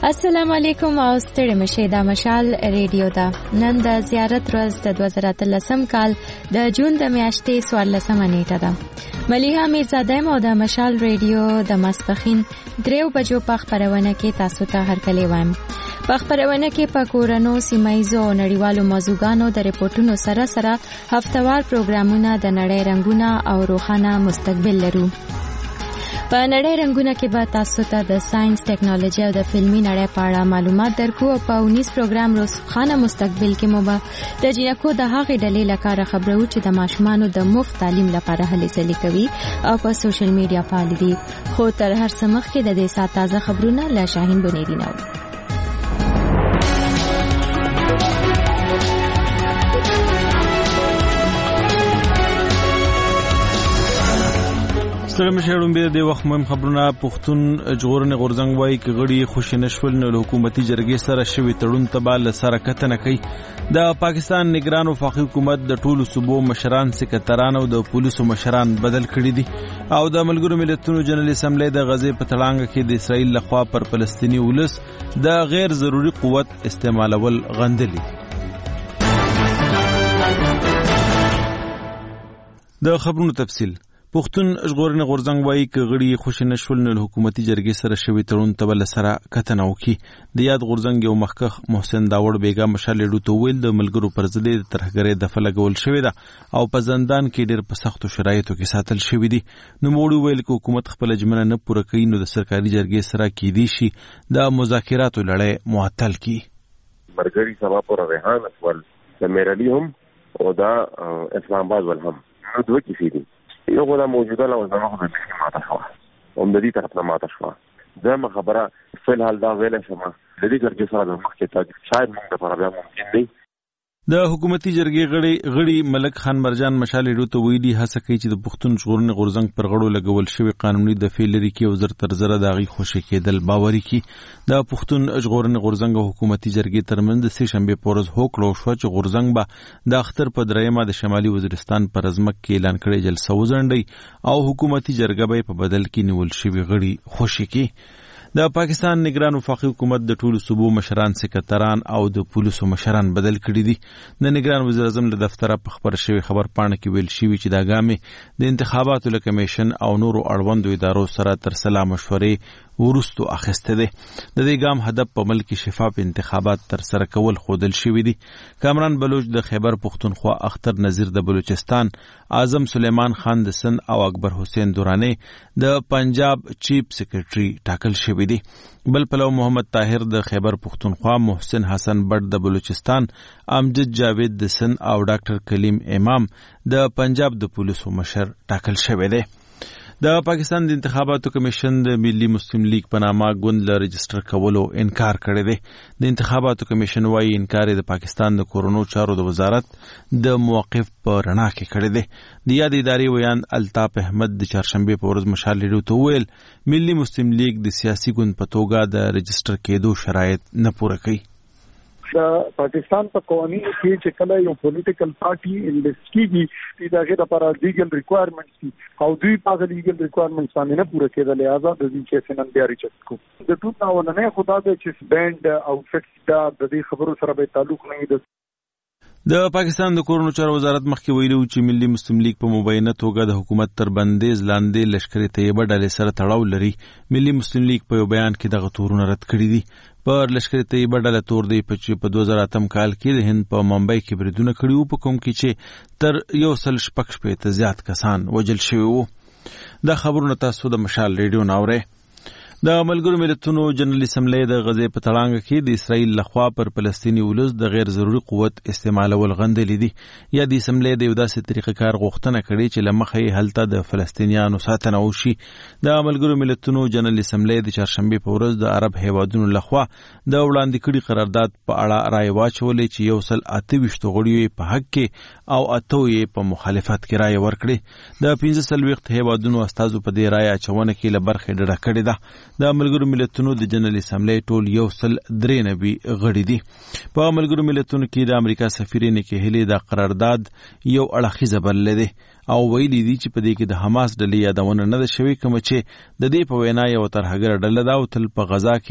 السلام علیکم او ستړي مشه د مشال ریډیو دا نن د زیارت ورځ د 2013 کال د جون د میاشتې 14 نیټه ده. ملیحه میرزاده مو د مشال ریډیو د ماسپخین 3 بجو په خبرونه کې تاسو ته هرکلی وایم. په خبرونه کې په کورونو سیمایزو او نړیوالو موضوعګانو د ریپورتونو سره سره هفتوار پروګرامونه د نړۍ رنگونه او روښانه مستقبل لرو. په نړۍ رنگونه کې به تاسو ته د ساينس، ټیکنالوژي او د فلمي نړۍ په اړه معلومات درکو. او په 19 پروګرام روښانه مستقبل کې مو به د جنکو د هغې ډلې لپاره خبرو چې د ماشومانو د مفت تعلیم لپاره هلې ځلې کوي او په سوشل میډیا فعال دي. خو تر هر څه مخکې د دې سات تازه خبرونه له شاهین بنيري نو. ستړي مشهورم به د وخت مهم خبرونه. پښتون ژغورنې غورځنګ وایي چې غړي خوشی نشول نو حکومتي جرګې سره شوی تړون تبال سره کتنه کوي. د پاکستان نگران وفاقي حکومت د ټولو صوبو مشران، سکرټران او د پولیسو مشران بدل کړي دي او د ملګرو ملتونو جنرال اسمبلی د غزې په تړانګه کې د اسرائیل لخوا پر فلسطینی ولس د غیر ضروري قوت استعمالول غندلي. د خبرونو تفصیل. پښتون ژغورنې غورځنګ وایي چې غړي خوشی نشول نو حکومتي جرګې سره شوی تړون تبل سره کتنه وکړي. د یاد غورځنګ یو مخکخ محسن داوړ بیګا مشال ډو تو ویل د ملګرو پر ضد د ترهګرۍ د فلګول شوی ده او په زندان کې ډېر په سختو شرایطو کې ساتل شوی دي. نو موږ ویل چې حکومت خپل ژمنه نه پوره کوي نو د سرکاري جرګې سره کېدی شي د مذاکراتو لړۍ معطل کړي. مرګري سبا پر ریحان اول د میرالي هم او دا اسلام آباد ول هم نو دوه کې دي. یو غوډه موجوده له وزاره د دې ماته شو هم د دې طرف نه ماته شو. زما خبره فل حال دا ویل شم د دې جرګې سره د مخکې تاج شاید موږ د پرابیا ممکن دی. د حکومتي جرګې غړي ملک خان مرجان مشال ډو ته ویلي هڅه کوي چې د پښتون ژغورنې غورځنګ پر غړو لګول شوی قانوني د فیلری کې او زر تر زره داغي خوشی کېدل باوري کی. د پښتون ژغورنې غورځنګ او حکومتي جرګې ترمنځ د سه شنبه پورز هوکړو شو چې غورځنګ به د اختر په درېمه د شمالي وزیرستان پر ازمک کې اعلان کړي جلسه وزنډي او حکومتي جرګه به په بدل کې نیول شوی غړي خوشی کی. د پاکستان نگران وفاقي حکومت د ټولو صوبو مشران، سکرټران او د پولیسو مشران بدل کړي دي. د نگران وزیر اعظم له دفتره په خبر شوی خبر پاڼه کې ویل شوی چې دا ګامې د انتخاباتو له کمیشن او نورو اړوندو ادارو سره تر سلا مشورې ورستو اخیسته دي. د دې ګام هدف په ملک شفاف انتخابات تر سره کول خودل شوی دي. کامران بلوچ د خیبر پختونخوا، اختر نذیر د بلوچستان، اعظم سلیمان خان د سند او اکبر حسین دورانی د پنجاب چیف سیکریټري ټاکل شوی دي. بل پلو محمد طاهر د خیبر پختونخوا، محسن حسن بٹ د بلوچستان، امجد جاوید د سند او ډاکټر کلیم امام د پنجاب د پولیسو مشر ټاکل شوی دی. د پاکستان د انتخاباتو کمیشن د ملي مسلم لیگ په نامه ګوند له رجسټر کولو انکار کړی دی. د انتخاباتو کمیشن وايي انکار د پاکستان د کورونو چارو د وزارت د موقف په رڼا کې کړی دی. د یاد ادارې ویان الطاف احمد د چهارشنبه په ورځ مشال ډو ته ویل ملي مسلم لیگ د سیاسي ګوند په توګه د رجسټر کېدو شرایط نه پوره کوي. د پاکستان په قوانینو کې چې کله یو پولیټیکل پارټي انلیست کیږي دا هغه لپاره لیګل ریکوایرمنټس دي او دوی په لیګل ریکوایرمنټس باندې نه پوره کېدل آزاد دي چې سنن بیا ریچت کو د ټول نه خدا د چې بند آوټفټس دا د دې خبرو سره به تعلق نه لري. د پاکستان د کورونو چارو وزارت مخکې ویلو چې ملي مسلم لیگ په مبینه توګه د حکومت تر بندیز لاندې لشکري طیبه ډلې سره تړاو لري. ملي مسلم لیگ په یو بیان کې دغه تورونه رد کړي دي. پر لشکري طیبه ډله تور دی په 2008 کال کې د هند په ممبئی کې بریدونه کړي وو په کوم کې چې تر 116 ته زیات کسان وژل شوي وو. دا خبرونه تاسو د مشال ریډیو ناوړئ. د ملګرو ملتونو جنرال اسمبلی د غزې په تړانګه کې د اسرائیل لخوا پر فلسطینی ولس د غیر ضروري قوت استعمالول غندلې دي. یا د اسمبلی د یو داسې طریقه کار غوښتنه کړې چې لمخه یې هلته د فلسطینیانو ساتنه وشي. د ملګرو ملتونو جنرال اسمبلی د چهارشنبه په ورځ د عرب هیوادونو لخوا د وړاندې کړي قرارداد په اړه رائے واچولې چې 128 غړي په حق کې او 8 په مخالفت کې رائے ورکړي. د 15 هیوادونو استازو په دې رائے اچونه کې له برخې ډډه کړې ده. د ملګرو ملتونو د جنرال اسمبلی ټول 193 غړي دي. په ملګرو ملتونو کې د امریکا سفیر نیکی هیلی د قرارداد یو اړخیزه بللې ده او ویلي دي چې په دې کې د حماس ډلې یادونه نه ده شوې کوم چې د دې په وینا یو ترهګر ډله ده او تل په غزا کې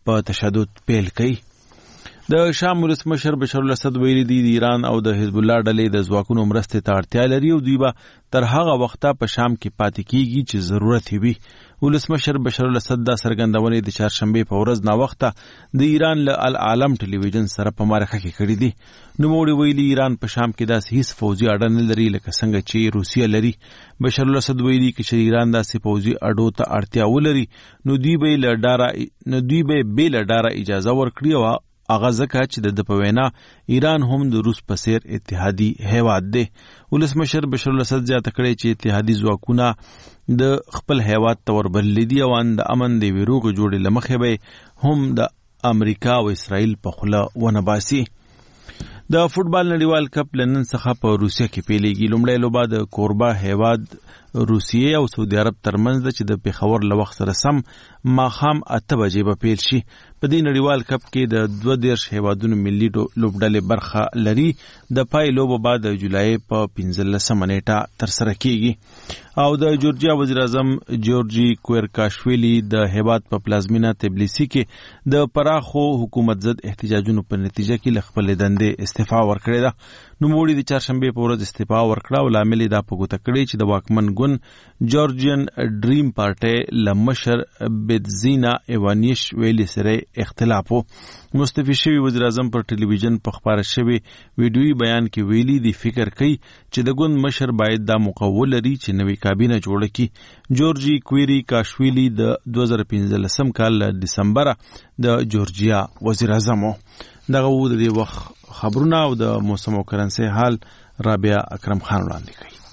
په تشدد پیل کړي. د شام ولسمشر بشار الاسد ویلي دی د ایران او د حزب الله ډلې د ځواکونو مرستې ته اړتیا لري او دوی به تر هغه وخته په شام کې پاتې کیږي چې ضرورت وي. ولسمشر بشار الاسد دا څرګندونې د چهارشنبه په ورځ نا وخته د ایران له العالم ټلویزیون سره په معرکه کې کړې دي. نوموړي ویلي ایران په شام کې داسې هیڅ فوجي اډه نه لري لکه څنګه چې روسیه لري. بشار الاسد ویلي چې ایران داسې فوجي اډو ته اړتیا ولري نو دوی به بې له ډاره اجازه ورکړي او هغه ځکه چې د په وینا ایران هم د روس په څیر اتحادي هیواد دی. ولسمشر بشار الاسد زیاته کړې چې اتحادي ځواکونه د خپل هیواد ته وربللي دي او د امن د ویروغ جوړې له مخې به هم د امریکا او اسرائیل په خوله ونه باسي. د فوټبال نړیوال کپ لنن څخه په روسیه کې پیلېږي. لومړی لوبه د کوربه هیواد روسیې او سعودي عرب ترمنځ ده چې د پیښور له وخت سره سم ماښام 8 بجې به پیل شي. په دې نړیوال کپ کې د 22 هیوادونو ملي لوبډلې برخه لري. د پای لوبه بعد د جولای په 15 نیټه ترسره کیږي او د جورجیا وزیر اعظم جورجي کویرکاشویلی د هیواد په پلازمینه تبلیسی کې د پراخو حکومت ضد احتجاجونو په نتیجه کې له خپل دندې استعفا ورکړې ده. نوموړي د چهارشنبه په ورځ استعفا ورکړه او لامل دا په ګوته کړی چې د واکمن ګوند جورجین ډریم پارټي لمشر بتزینا ایوانیش ویلي سره اختلاف وو. مستعفي شوی وزیر اعظم پر ټلویزیون په خبره شوی ویډیویي بیان کې ویلي دی فکر کوي چې د ګوند مشر باید دا مقوله لري چې نوې کابینه جوړه کړي. جورجي کویری کاشویلی د 2015 کال دسمبر د جورجیا وزیر اعظم و. دغه و د وخت خبرونه او د موسم او کرنسي حال رابعه اکرم خان وړاندې کوي.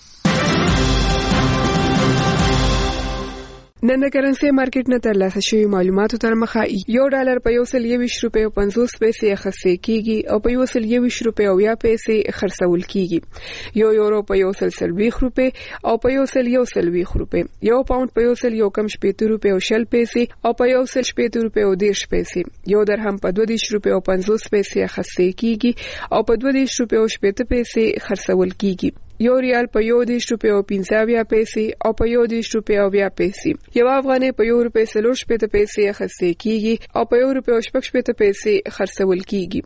نن د کرنسي مارکیټ نه ترلاسه شوي معلوماتو تر مخه $1 په 120 روپۍ او 50 پیسې اخیستل کیږي او په 120 روپۍ او 10 پیسې خرڅول کیږي. یورو په 140 روپۍ او په 140 روپۍ، یو پاوند په 170 روپۍ او 60 پیسې او په 170 روپۍ او 10 پیسې، یو درهم په 22 روپۍ او 50 پیسې اخیستل کیږي او په 22 روپۍ او 60 پیسې خرڅول کیږي. یو ریال په 1 روپۍ او 50 پیسې او په 1 روپۍ او 20 پیسې، یو افغانۍ په 1 روپۍ 40 پیسې اخیستل کیږي او په 1 روپۍ او 60 پیسې خرڅول کیږي.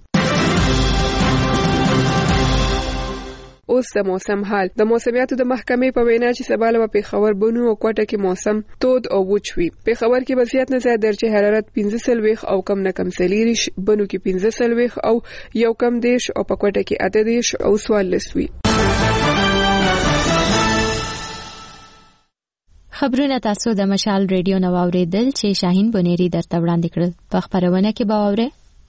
اوس د موسم حال. د موسمیاتو د محکمې په وینا چې سبا له پیښور بنو او کوټه کې موسم تود او وچ وي. پیښور کې به زیات نه زیات درجه حرارت 15 او کم نه کم 40، بنو کې 15 او یو کم 10 او په کوټه کې 18 او 14 وي. خبرونه تاسو د مشال ریډیو نو اوریدل چې شاهین بنيري درته وړاندې کړل. په خبرونه کې به اورئ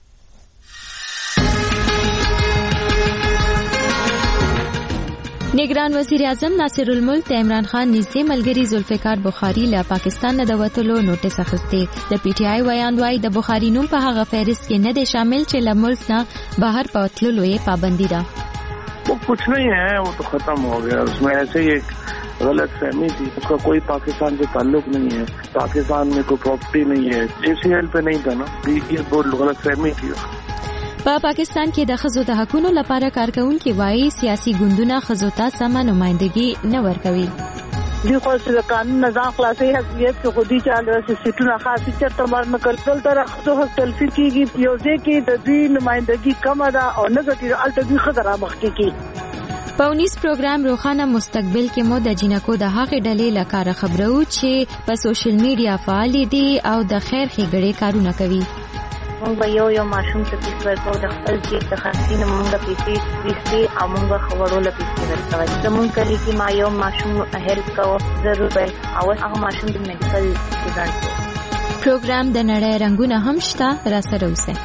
نگران وزیر اعظم ناصر الملک د عمران خان نږدې ملګری ذوالفقار بخاری له پاکستان نه د وټلو نوټس اخیسته. د پی ټی آی ویان وايي د بخاری نوم په هغه فهرست کې نه دی شامل چې له ملک نه بهر پاتلو یې پابندي ده. वो कुछ नहीं है, वो तो खत्म हो गया. उसमें ऐसे ही एक गलत फहमी थी. उसका कोई पाकिस्तान से ताल्लुक नहीं है, पाकिस्तान में कोई प्रॉपर्टी नहीं है, ACL पे नहीं था ना, ये बहुत गलत फहमी थी. په پاکستان کې د ښځو د حقوقو لپاره کارکونکي وایي سیاسي ګوندونه ښځو ته سمه نمائندګي نه ورکوي. دی خو د قانون نظام خلاصي حقیقت کې خودي چاله سیټونه خاصه چرته مرنه کول تر خو حق تلفي کېږي. یو ځکه د دې نمائندګي کم ده او نه ګټي الته دې خطر مخکې کی. په 19 پروګرام روخانه مستقبل کې مو د جنکو د هغې ډلې لکاره خبرو چې په سوشل میډیا فعال دي او د خیر ښېګړې کارونه کوي. مونږ به یو ماشوم ته پیسې ورکوو د خپل جیب د خرڅې نه مونږ پیسې او مونږ به خبرو له پیسې ورکوو. زمونږ کلي کې ما یو ماشوم هیلپ کوو 1,000 روپۍ او هغه ماشوم د میډیکل سټوډنټ دی. پروګرام د نړۍ رنګونه هم شته، راسره اوسئ.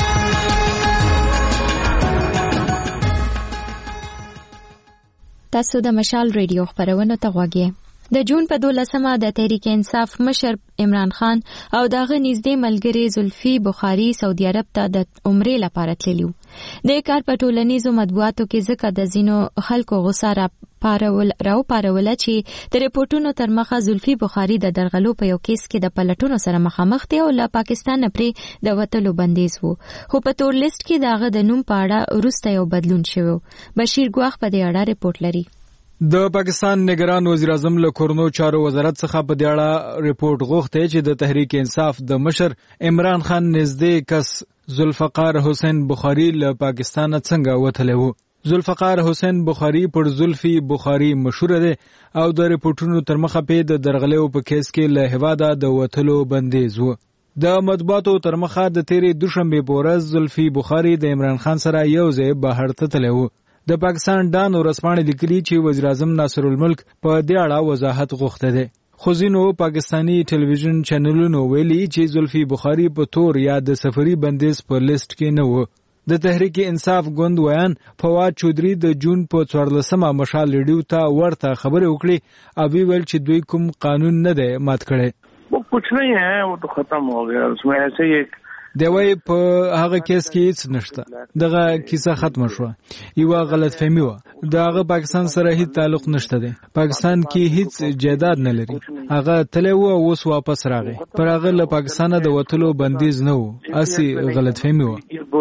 تاسو د مشال ریډیو خبرونه ته غوږی. د جون په 12مه د تحریک انصاف مشر عمران خان او دغه نږدې ملګری زلفی بخاری سعودي عرب ته د عمرې لپاره تللیو. د کار په ټولنیزو مطبوعاتو کې ځکه د زینو خلکو غوسه راوپاروله چې د ریپورتونو تر مخه زلفی بخاری د درغلو په یو کیس کې د پلټونو سره مخامخ دی او له پاکستان نه پرې د وتلو بندیز وو. خو په تور لیست کې دغه د نوم په اړه وروسته یو بدلون شوی. بشیر ګواخ په دې اړه ریپورت لري. د پاکستان نگران وزیر اعظم له کورنو چارو وزارت څخه په دې اړه ریپورت غوښته چې د تحریک انصاف د مشر عمران خان نږدې کس ذوالفقار حسین بخاری له پاکستان څنګه وتلی و. ذوالفقار حسین بخاری پر زلفی بخاری مشهور دی او د ریپورتونو تر مخه په درغلیو په کیس کې له هواده د وتلو بندیز و. د مطبوعاتو تر مخه د تیرې دوشنبه په ورځ زلفی بخاری د عمران خان سره یو ځای بهر ته تللی و. د پاکستان ډان ورځپاڼې لیکلي چې وزیر اعظم ناصر الملک په دې اړه وضاحت غوښته دی. خو ځینو پاکستانی ټلویزیون چینلونو ویلي چې زلفی بخاری په تور یا د سفري بندیز په لیست کې نه و. د تحریک انصاف ګوند ویان فواد چودري د جون په 14مه مشال ریډیو ته ورته خبرې وکړي او ویل چې دوی کوم قانون نه دی مات کړی. वो कुछ नहीं है, वो तो खत्म हो गया. उसमें ऐसे ही एक دوی په هغه کیس کې هیڅ نشته. دغه کیسه ختم شوه. یو غلط فهمي و. دغه پاکستان سره هیڅ تعلق نشته دی. پاکستان کې هیڅ جایداد نه لري. هغه تله و اوس واپس راغی. پر هغه له پاکستان د وټلو بندیز نه و. اسی غلط فهمي و.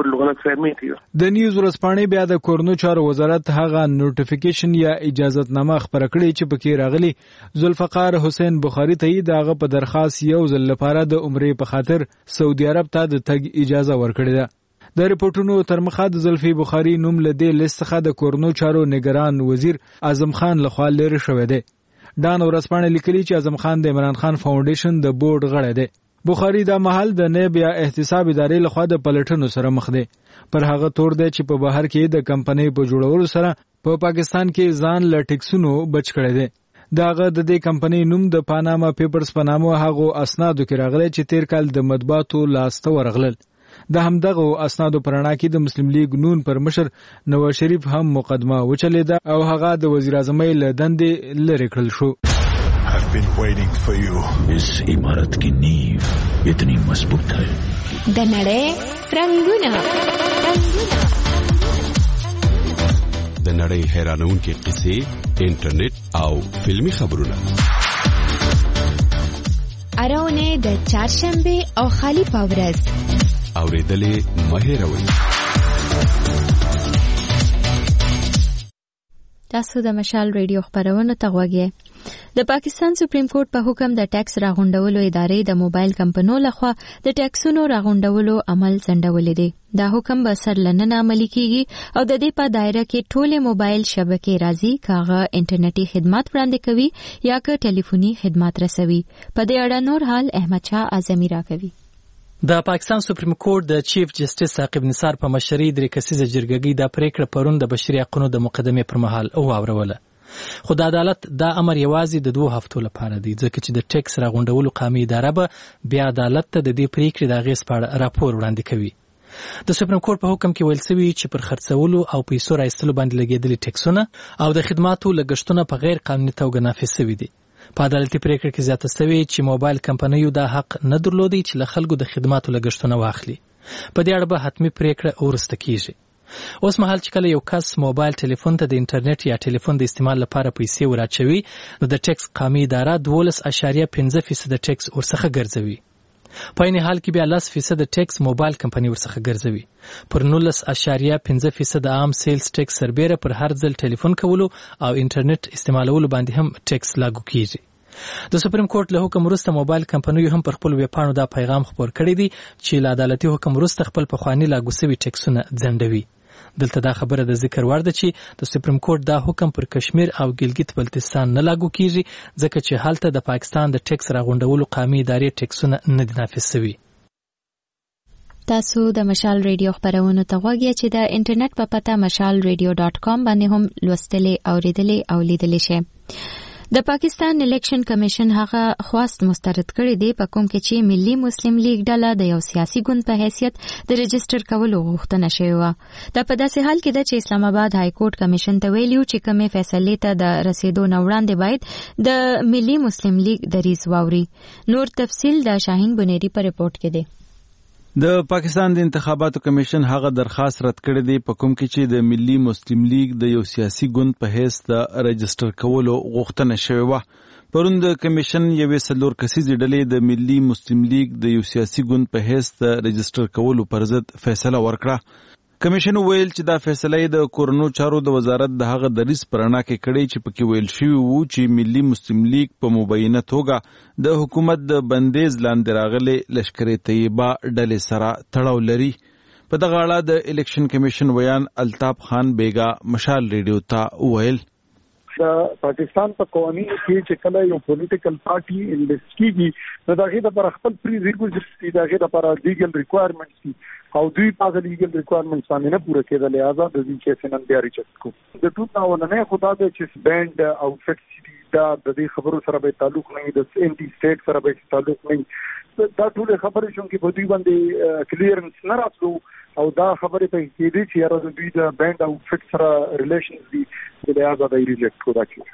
د نیوز ورځپاڼې بیا د کورنو چارو وزارت هغه نوټیفیکیشن یا اجازهتنامه خبره کړې چې پکې راغلي ذوالفقار حسین بخاری ته دغه په درخواست یو ځل لپاره د عمرې په خاطر سعودي عرب ته د تګ اجازه ورکړې ده. د ریپورتونو تر مخه د زلفی بخاری نوم له دې لیست څخه د کورنو چارو نگران وزیر اعظم خان لخوا لري شوی دی. ډان ورځپاڼې لیکلي چې اعظم خان د عمران خان فاونډیشن د بورډ غړی دی. بخاری د محل د نیب یا احتساب ادارې لخوا د پلټنو سره مخ دی. پر هغه تور دی چې په بهر کې د کمپنۍ په جوړولو سره په پاکستان کې ځان له ټیکسونو بچ کړی دی. داغه د دې کمپنۍ نوم د پاناما پیپرز په نامه هغه اسنادو کې راغلی چې تیر کال د مطبوعاتو لاسته ورغلل. د همدغه اسنادو پرانا کې د مسلم لیگ نون پر مشر نواز شریف هم مقدمه وچلیده او هغه د وزیر اعظم له دندې لری کړل شو. I've been waiting for you. इस इमारत की नींव इतनी मजबूत है. د نړۍ رنگونه د نړۍ حیرانونکې قصې، انټرنیټ او فلمی خبرونه. اراونه د چهارشنبه او خالی پاورز اوریدلې مهیروي. تاسو د مشال ریډیو خبرونه ته غوږی. د پاکستان سپریم کورټ په حکم د ټیکس راغونډولو ادارې د موبایل کمپنیو لخوا د ټیکسونو راغونډولو عمل ځنډولې دی. دا حکم به سر لنن عملي کیږي او د دې په دایره کې ټوله موبایل شبکې راځي کاغه انټرنیټي خدمات وړاندې کوي یا که ټلیفوني خدمات رسوي. په دې اړه نور حال احمد شاه اعظمي راکوي. د پاکستان سپریم کورټ د چیف جسټس عاقب نثار په مشرۍ د کسیزه جرګګۍ د پریکړه پرون د بشري حقوقو د مقدمې پر مهال اوروله. خو د عدالت دا امر یوازې د 2 هفتو لپاره دی ځکه چې د ټیکس راغونډولو قومي اداره به بیا عدالت ته د دې پریکړې د غیس په اړه راپور وړاندې کوي. د سپریم کورټ په حکم کې ویل شوی چې پر خرڅولو او پیسو راایستلو باندې لګیدلي ټیکسونه او د خدماتو لګښتونه په غیر قانوني توګه نافذ شوي دي. په عدالتي پریکړه کې زیاته شوی چې موبایل کمپنیو دا حق نه درلودي چې له خلکو د خدماتو لګښتونه واخلي. په دې اړه به حتمی پریکړه ورسته کیږي. اوس مهال چې کله یو کس موبایل ټلیفون ته د انټرنیټ یا ټلیفون د استعمال لپاره پیسې ورچوي نو د ټیکس قومي اداره 12.5% ټیکس ورڅخه ګرځوي. په این حال کې بیا 10% ټیکس موبایل کمپنی ورڅخه ګرځوي. پر 19.5% عام سیلز ټیکس سربېره پر هر ځل ټلیفون کولو او انټرنیټ استعمالولو باندې هم ټیکس لاګو کیږي. د سپریم کورټ له حکم وروسته موبایل کمپنیو هم پر خپل ویبپاڼو دا پیغام خپور کړی دی چې له عدالتي حکم وروسته خپل پخواني لاګو شوي ټیکسونه ځنډوي. دلته دا خبره د ذکر وړ ده چې د سپریم کورټ دا حکم پر کشمیر او ګلګت بلتستان نه لاګو کیږي ځکه چې هلته د پاکستان د ټیکس راغونډولو قومي ادارې ټیکسونه نه دي نافذ شوي. تاسو د مشال ریډیو خبرونه ته غوږی چې د انټرنیټ په پته mashalradio.com باندې هم لوستلې اوریدلې او لیدلې شئ. د پاکستان الیکشن کمیشن هغه خواست مسترد کړی دی په کوم کې چې ملي مسلم لیگ ډله د یو سیاسي ګوند په حیثیت د رجستر کولو غوښتنه شوې و. دا په داسې حال کې ده چې اسلام آباد های کورټ کمیشن ته ویلیو چې کومې فیصلې ته د رسیدو نه وړاندې باید د ملي مسلم لیگ دریځ واوري. نور تفصیل د شاهین بنيري په ریپورت کې دی. د پاکستان د انتخاباتو کمیشن هغه درخواست رد کړی دی په کوم کې چې د ملي مسلم لیگ د یو سیاسي ګوند په حیث د رجستر کولو غوښتنه شوې و. پرون د کمیشن یوې 4 کسیزې ډلې د ملي مسلم لیگ د یو سیاسي ګوند په حیث د رجستر کولو پر ضد فیصله ورکړه. کمیشن ویل چې دا فیصله د کورونو چارو د وزارت د هغه دریس پرانا کې کړي چې پکې ویل شوی وو چې ملي مسلم لیگ په مبینه توګه د حکومت د بندیز لاندې راغلي لشکر طیبه ډلې سره تړاو لري. په دغه اړه د الیکشن کمیشن ویان الطاف خان بیگا مشال ریډیو ته ویل پاکستان په قوانینو کې چې کله یو پولیټیکل پارټي انویسټ کیږي نو دا غي د پر خپل پری ریکوزټ دا غي د پر لیګل ریکوایرمنټس دي او دوی په لیګل ریکوایرمنټس باندې نه پوره کېدل لہذا د دې کیس نن بیا ریجکټ کو د ټول نه خدا د چې بند او فټ دا د دې خبرو سره به تعلق نه د انټي سټیټ سره به تعلق نه دا ټول خبرې شون کې په دوی باندې کلیرنس نه راتلو او دا خبرې په کې دي چې یاره دوی د بند او فټ سره ریلیشنز دي د لہذا د ریجکټ کو دا کې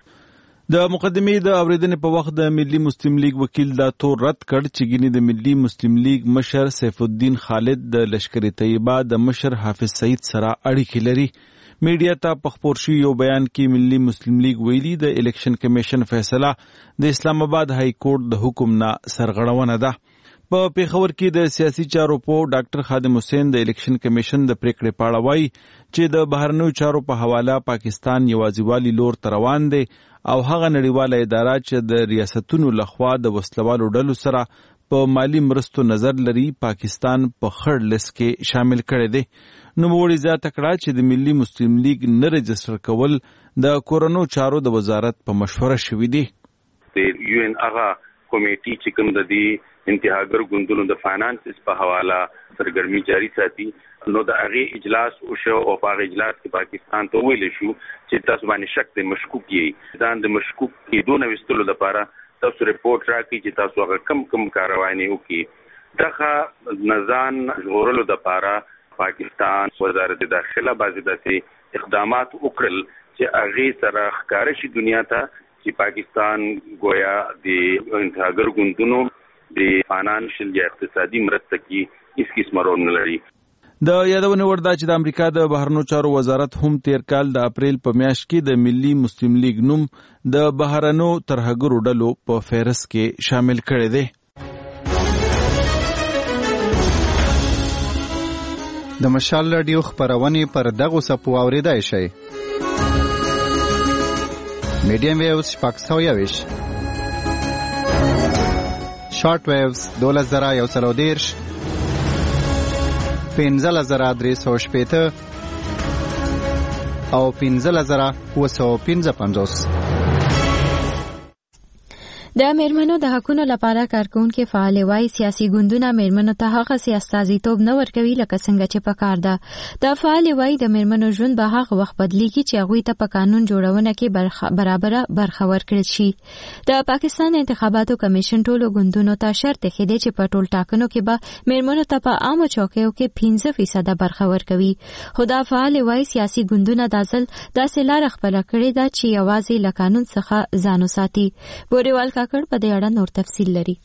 د مقدمې د اوریدنې په وخت د ملي مسلم لیگ وکیل دا تور رد کړ چې ګینه د ملي مسلم لیگ مشر سیف الدین خالد د لشکر طیبه د مشر حافظ سعید سره اړیکې لري. میډیا ته په خبر شوی یو بیان کې ملي مسلم لیگ ویلي د الیکشن کمیشن فیصله د اسلام آباد های کورټ د حکم نه سرغړونه ده. په پیښور کې د سیاسي چارو په ډاکټر خادم حسین د الیکشن کمیشن د پریکړې پاړه وایي چې د بهرنیو چارو په حواله پاکستان یوازیوالي لور روان دی او هغه نړیواله اداره چې د ریاستونو لخوا د وسلوالو ډلو سره په مالی مرستو نظر لري پاکستان په خړ لیست کې شامل کړي دي. نو موږ زیاته کړه چې د ملي مسلم لیگ نه رجستر کول د کورونو چارو د وزارت په مشوره شوی دی. د یو ان هغه کمیټي چې کوم د دې انتهاګر ګوندونو د فاینانس په حواله سرګرمي جاری ساتي نو د هغه اجلاس او شو او په اجلاس کې پاکستان ته ویل شو چې تاسو باندې شک د مشکوک یې ځان د مشکوک کېدو نه وستلو لپاره تاسو ریپورت راکړئ چې تاسو هغه کم کاروانی وکړي. دغه نزان ژغورلو لپاره پاکستان وزارت داخله بعضې داسې اقدامات وکړل چې هغې سره ښکاره شي دنیا ته چې پاکستان گویا د انتهاګر ګوندونو د فاینانشل یا اقتصادي مرسته کې هیڅ قسمه رول نه لري. د یادونه وردا چې د امریکا د بهرنیو چارو وزارت هم تیر کال د اپریل په میاشت کې د ملي مسلم لیگ نوم د بهرنیو ترهګرو ډلو په فهرست کې شامل کړی دی. د مشال رادیو خبرونه پر دغه سپو اوریدای شي. میډیم ویوز پاکستاویش شارټ ویوز 2130 15350 او 15955. د میرمنو د حقونو لپاره کارکونکو فعال وای سیاسي ګوندونه میرمنو ته هغه سیاستازیتوب نه ورکوي لکه څنګه چې پکار ده. د فعال وای د میرمنو ژوند به هغه وخت بدلیږي چې هغه ته په قانون جوړونه کې برابر برخه ورکړي شي. د پاکستان انتخاباتو کمیشن ټولو ګوندونو ته شرط خېده چې په ټول ټاکنو کې به میرمنو ته په عامو چوکیو کې 15% برخه ورکوي. خدا فعال وای سیاسي ګوندونه داسل داسې لار خپل کړی دا چې یوازې له قانون څخه ځان وساتي. بوريوال کاکړ په دې اړه نور تفصیل لري.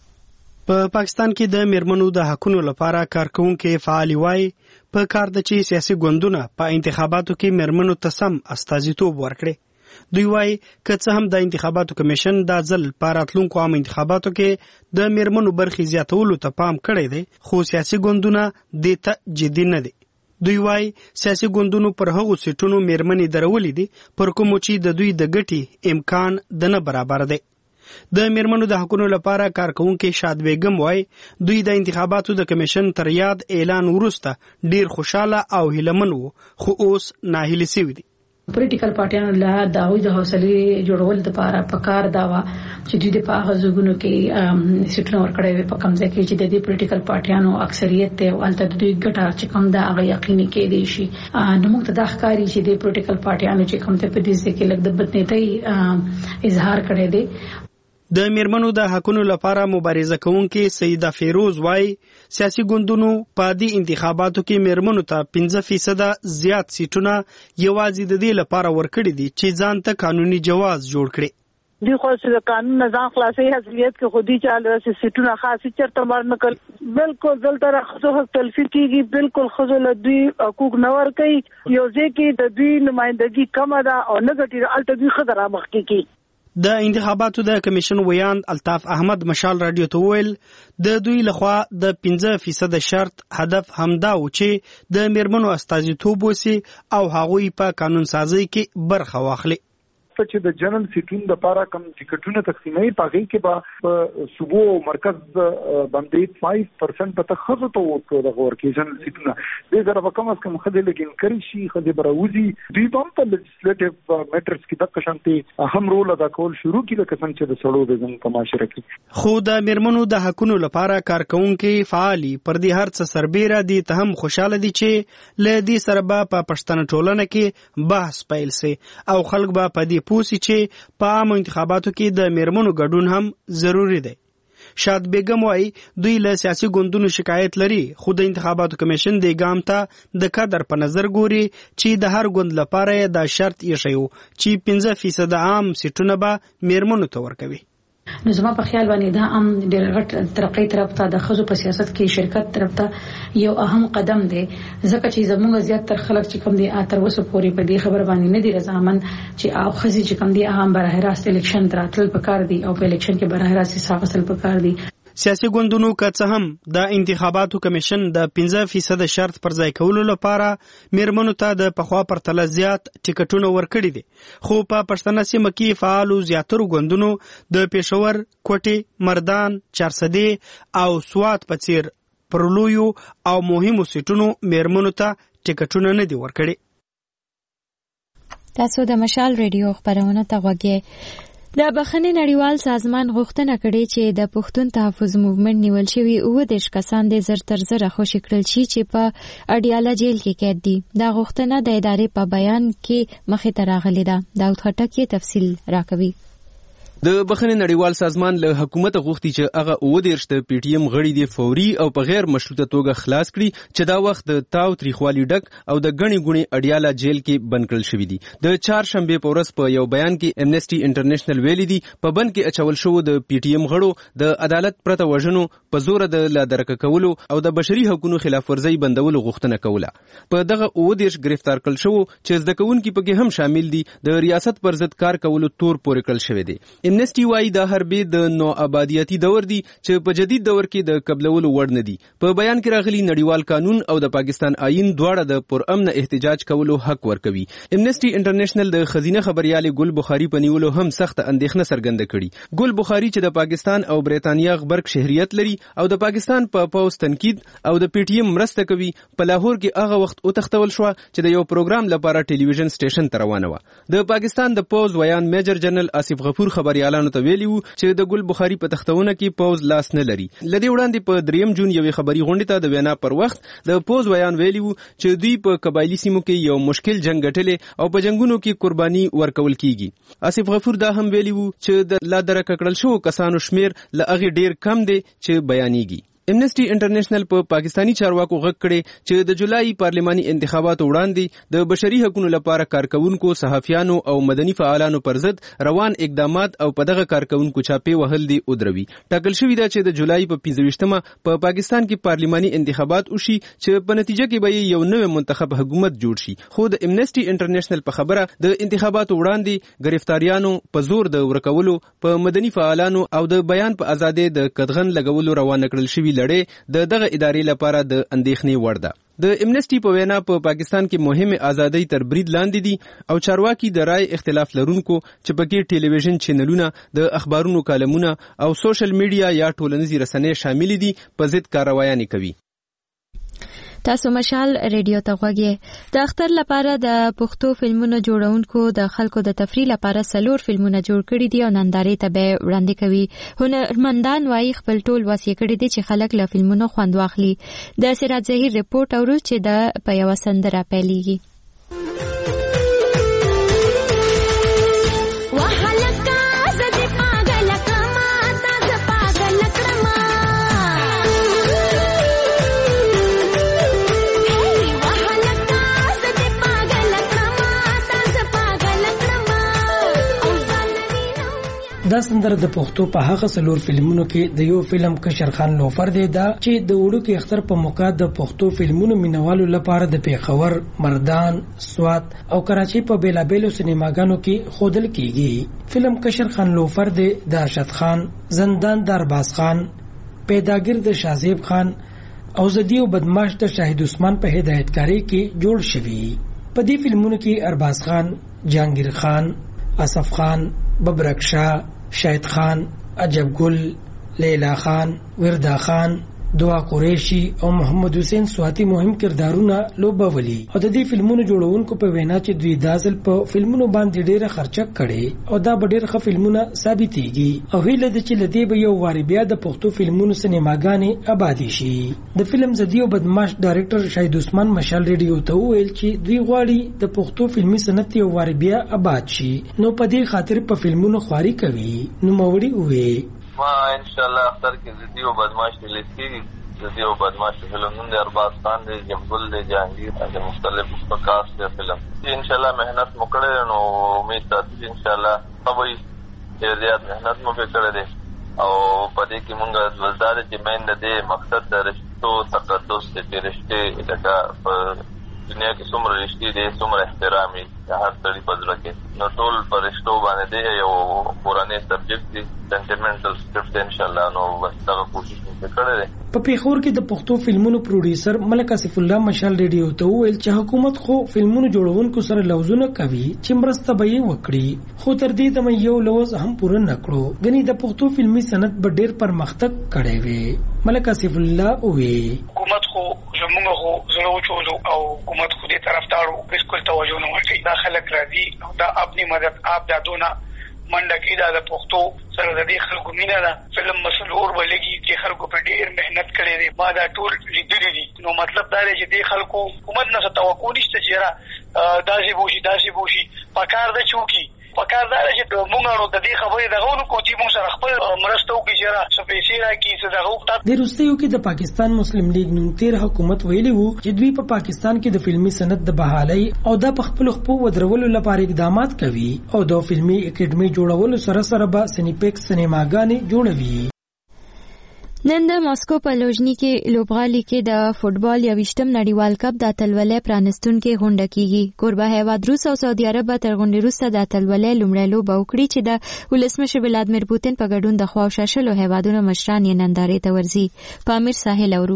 په پاکستان کې د میرمنو د حقونو لپاره کارکونکو فعال وای په کار د چې سیاسي ګوندونه په انتخاباتو کې میرمنو ته سم استازیتوب ورکړي. دوی وای که څه هم د انتخاباتو کمیشن د ځل په راتلونکو عام انتخاباتو کې د میرمنو برخې زیاتولو ته پام کړی دی خو سیاسي ګوندونه دې ته جدي نه دي. دوی وای سیاسي ګوندونو پر هغو سیټونو میرمنې درولې دي پر کوم چې د دوی د ګټي امکان د نه برابر دی. د میرمنو د حقونو لپاره کارکونکو شاد بیگم وای دوی د انتخاباتو د کمیشن تر یاد اعلان وروسته ډیر خوشاله او هیلمن وو خو اوس ناهیلي شوي دي. پولیټیکل پارټیانو له د حوصلې جوړول لپاره پکار دا و چې دوی د پاغه زګونو کې سټنور کړي په کم ځای کې چې د دې پولیټیکل پارټیانو اکثریت ته ولته د دوی ګټه چې کم دا هغه یقیني کې دي شي. نو موږ ته د ښکاری چې د پولیټیکل پارټیانو چې کم ته په دې ځکه لګ د بدنیتي اظهار کړي دي. د میرمنو د حقونو لپاره مبارزه کوونکې سیده فیروز وای سیاسي ګوندونو په دې انتخاباتو کې میرمنو ته 15% زیات سیټونه یوازې د دې لپاره ورکړي دي چې ځان ته قانوني جواز جوړ کړي. دی خو چې قانون نظام خلاصي حیثیت کې خودي چاله سیټونه خاصه چرته مرنه کول بالکل دلته راخصو حق تلفي کیږي بالکل خزو لدی حقوق نور کوي یو ځکه د دوی نمائندګي کم ده او نه ګټي الته دوی خطر مخ کی. د انتخاباتو د کمیشن ویاند الطاف احمد مشال رادیو ته ویل د دوی لخوا د 15% شرط هدف همدا و چې د میرمنو استازیتوب وسی او هغوی په قانون سازی کې برخه واخلي. چې د جنرال سیټونو لپاره کم ټیکټونه تقسیموي پاږي کې به صوبو مرکز باندې 5% په تخصص ته وکړو د ورکیشن سیټونه د زره په کم از کم خدای لګین کړی شي خدای براوزي دوی هم په لیجسلیټیو میټرز کې د قشنتي اهم رول ادا کول شروع کړي لکه څنګه چې د سړو د زموږ په معاشره کې خو د میرمنو د حقونو لپاره کارکونکو فعالي پر دې هر څه سربېره دي ته هم خوشاله دي چې ل دې سره په پښتنه ټولنه کې بحث پیل سي او خلک به په دې پوسی چې په عامو انتخاباتو کې د میرمنو ګډون هم ضروری دی. شاد بیگم وايي دوی له سیاسي ګوندونو شکایت لري خو د انتخاباتو کمیشن د ګام ته د قدر په نظر ګوري چې د هر ګوند لپاره د شرط یې شیو چې 15% عام سیټونه به میرمنو ته ورکوي. نو زما په خیال باندې دا هم ډېر غټ ترقی طرف ته د خزو په سیاست کې شرکت طرف ته یو اهم قدم دی ځکه چې زموږ زیات تر خلک چې کوم دي اتر وسو پوري په دې خبر باندې نه دي رضامن چې او خزي چې کوم دي هم براه راست الیکشن تراتل پکار دي او په الیکشن کې براه راست حساب اصل پکار دي. سیاسي ګوندونو که څه هم د انتخاباتو کمیشن د 15% شرط پر ځای کولو لپاره میرمنو ته د پخوا پرتله زیات ټیکټونه ورکړي دي خو په پښتنه سیمه کې فعالو زیاترو ګوندونو د پېښور، کوټي، مردان، چارسدي او سوات په څیر پر لویو او مهمو سیټونو میرمنو ته ټیکټونه نه دي ورکړي. تاسو د مشال ریډیو خبرونه ته غوږی. د بخښنې نړیوال سازمان غوښتنه کړې چې د پښتون تحفظ موومېنټ نیول شوي 19 کسان د زر تر زره خوشي کړل شي چې په اډیاله جیل کې قید دي. دا غوښتنه د ادارې په بیان کې مخې ته راغلې ده. داود خټک یې تفصیل راکوي. د بخښنې نړیوال سازمان له حکومت غوښتي چې هغه 19 د پی ټی ایم غړي دي فوري او په غیر مشروطه توګه خلاص کړي چې دا وخت د تاو تریخوالي ډک او د غني غوني اډیاله جیل کې بند کړل شوی دي. د چهارشنبه په ورځ په یو بیان کې امنیسټي انټرنیشنل ویلي دي په بند کې اچول شو د پی ټی ایم غړو د عدالت پرته وژنو په زور د لادرک کولو او د بشري حقوقو خلاف ورزي بندولو غوښتنه کوله. په دغه 19 گرفتار کړل شو چې زده کوونکي پکې هم شامل دي د ریاست پر ضد کار کولو تور پورې کړل شوی دی. امنیسټي وايي دا حربې د نو آبادیاتي دور دی چې په جدید دور کې د قبلولو وړ نه دي. په بیان کې راغلي نړیوال قانون او د پاکستان آئین دواړه د پرامن احتجاج کولو حق ورکوي. امنیسټي انټرنیشنل د خزینه خبريالې ګل بخاری په نیولو هم سخت اندېښنه څرګنده کړي. ګل بخاری چې د پاکستان او بریتانیا غبرګ شهریت لري او د پاکستان په پوز تنقید او د پی ټی ایم مرسته کوي په لاهور کې هغه وخت او تختول شو چې د یو پروګرام لپاره ټلویزیون سټیشن ته روانه و. د پاکستان د پوز ویان میجر جنرال آصف غفور خبريالانو ته ویلی وو چې د ګل بخاری په تختونه کې پوز لاس نه لري. لدی وړاندې په 3 جون یوې خبري غونډې ته د وینا پر وخت د پوز ویان ویلی وو چې دوی په قبایلی سیمو کې یو مشکل جنگ ګټلې او په جنگونو کې قرباني ورکول کیږي. آصف غفور دا هم ویلی وو چې د لا درک کړل شو کسانو شمیر له هغه ډیر کم دی چې بیانېږي. امنیسټي انټرنیشنل په پاکستانی چارواکو غږ کړي چې د جولای پارلماني انتخاباتو وړاندې د بشري حقوقو لپاره کارکونکو صحافیانو او مدني فعالانو پر ضد روان اقدامات او په دغه کارکونکو چاپی وهل دي ودروي. ټاکل شوی دا چې د جولای په 15مه په پاکستان کې پارلماني انتخابات وشي چې په نتیجه کې به یو نوې منتخب حکومت جوړ شي. خو د امنیسټي انټرنیشنل په خبره د انتخاباتو وړاندې گرفتاریانو په زور د ورکولو په مدني فعالانو او د بیان په ازادۍ د قدغن لګولو روانه کړل شوی لړۍ د دغه ادارې لپاره د اندېښنې وړ ده. د امنیسټي په وینا په پاکستان کې مهمه ازادۍ تر برید لاندې دي او چارواکي د رائے اختلاف لرونکو چې پکې ټلویزیون چینلونه د اخبارونو کالمونه او سوشل میډیا یا ټولنیزې رسنۍ شامل دي په ضد کاروایانې کوي. تاسو مشال ریډیو ته غوږی. د اختر لپاره د پښتو فلمونو جوړونکو د خلکو د تفریح لپاره 4 فلمونه جوړ کړي دي او نندارې ته به وړاندې کوي. هنرمندان وايي خپل ټول وسیع کړي دي چې خلک له فلمونو خوند واخلي. د سراج ظهیر ریپورت اورو چې د په یو سندره پیلېږي. دا سندره د پښتو په هغه څلور فلمونو کې د یو فلم کشر خان لوفر دی دا چې د وړوکي اختر په موقع د پښتو فلمونو مینوالو لپاره د پیښور، مردان، سوات او کراچي په بیلابیلو سینماګانو کې ښودل کیږي. فلم کشر خان لوفر دی د ارشد خان، زندان د ارباز خان، پیداګر د شازیب خان او زدی او بدمعاش د شاهد عثمان په هدایتکاری کې جوړ شوی. په دې فلمونو کې ارباز خان، جهانگیر خان، اسف خان، ببرک شاه، شاهد خان، عجب گل، لیلا خان، وردا خان، دعا قریشی او محمد حسین سواتی مهم کردارونه لوبولي. او د دې فلمونو جوړونکو په وینا چې دوی دازل په فلمونو باندې ډیره خرچه کړي او دا ډیر ښه فلمونه ثابتېږي او هیله ده چې لدی به یو واری بیا د پښتو فلمونو سینماګانې آبادی شي. د فلم زدی او بدمعاش ډایرکټر شاهد عثمان مشال ریډیو ته ویل چې دوی غواړي د پښتو فلمي صنعت یو واری بیا آباد شي، نو په دې خاطر په فلمونو خواري کوي. نو موري وې ما ان شاء الله اختر کې زدی او بدمعاش ریلیز کیږي. زدی او بدمعاش فلمونه د ارباز خان دی، جمبل دی، جهانگیر د مختلف پکاس دی فلم. ان شاء الله مهنت مو کړی نو امید ساتي ان شاء الله سبای ډیر زیات مهنت مو کړی دی او په دې کې مونږ ځوازدار چې مین د مقصد د رشتو تقدس د رشتې لکه په دنیا کې څومره رشتې دي څومره احترامي د هر سړي په زړه کې نو ټول په رشتو باندې دی یو قرآني سبجیکټ دی سنټیمنټل سکرپټ ان شاء الله نو بس دا کوشش وکړه دی. په پیښور کې د پښتو فلمونو پروډوسر ملک اسف الله مشال ریډیو ته ویل چې حکومت خو فلمونو جوړونکو سره لوزونه کوي چې مرسته به یې وکړي، خو تر دې دمه یو لوز هم پوره نکړو. غني د پښتو فلمي صنعت به ډیر پرمختګ کړی وي. ملک اسف الله وی حکومت خو زموږ خو زړه وچولو او حکومت خو دې طرفدارو بالکل توجه نه ورکوي. دا خلک راځي او دا خپل مدد آپ دادونه منډه کې دا د پښتو سره د دې خلکو مینه ده. فلم مسلور ولګي چې خلکو په ډیر مهنت کړی دی، ما دا ټول لیدلی دي. نو مطلب دا دی چې دې خلکو حکومت نه توقع نشته چې داسې بوشي پکار ده چوکي پکار دا چې مونږ د دې خبرې دغه نو کوچی مونږ سره خپل مرسته وکړي چې را سپېڅلې راکې چې دغه وخت د روسیو کې د پاکستان مسلم لیگ نوم تیر حکومت ویلي وو چې دوی په پاکستان کې د فلمي صنعت د بحالۍ او د خپل خپو ودرولو لپاره اقدامات کوي او د فلمي اکیډمي جوړولو سره سره به سینیپیکس سینماګانې جوړوي. نن د ماسکو په لوژني کې لوبغالي کې د فوټبال 28م نړیوال کپ د اتلولۍ پرانستونکې غونډه کیږي. کوربه هیواد روس او سعودي عرب تر غونډې وروسته د اتلولۍ لومړی لوبه وکړي چې د ولسمشر ولادیمیر پوتین په ګډون د خوا او شاشلو هیوادونو مشران یې نندارې ته ورځي. پامیر ساحل اورو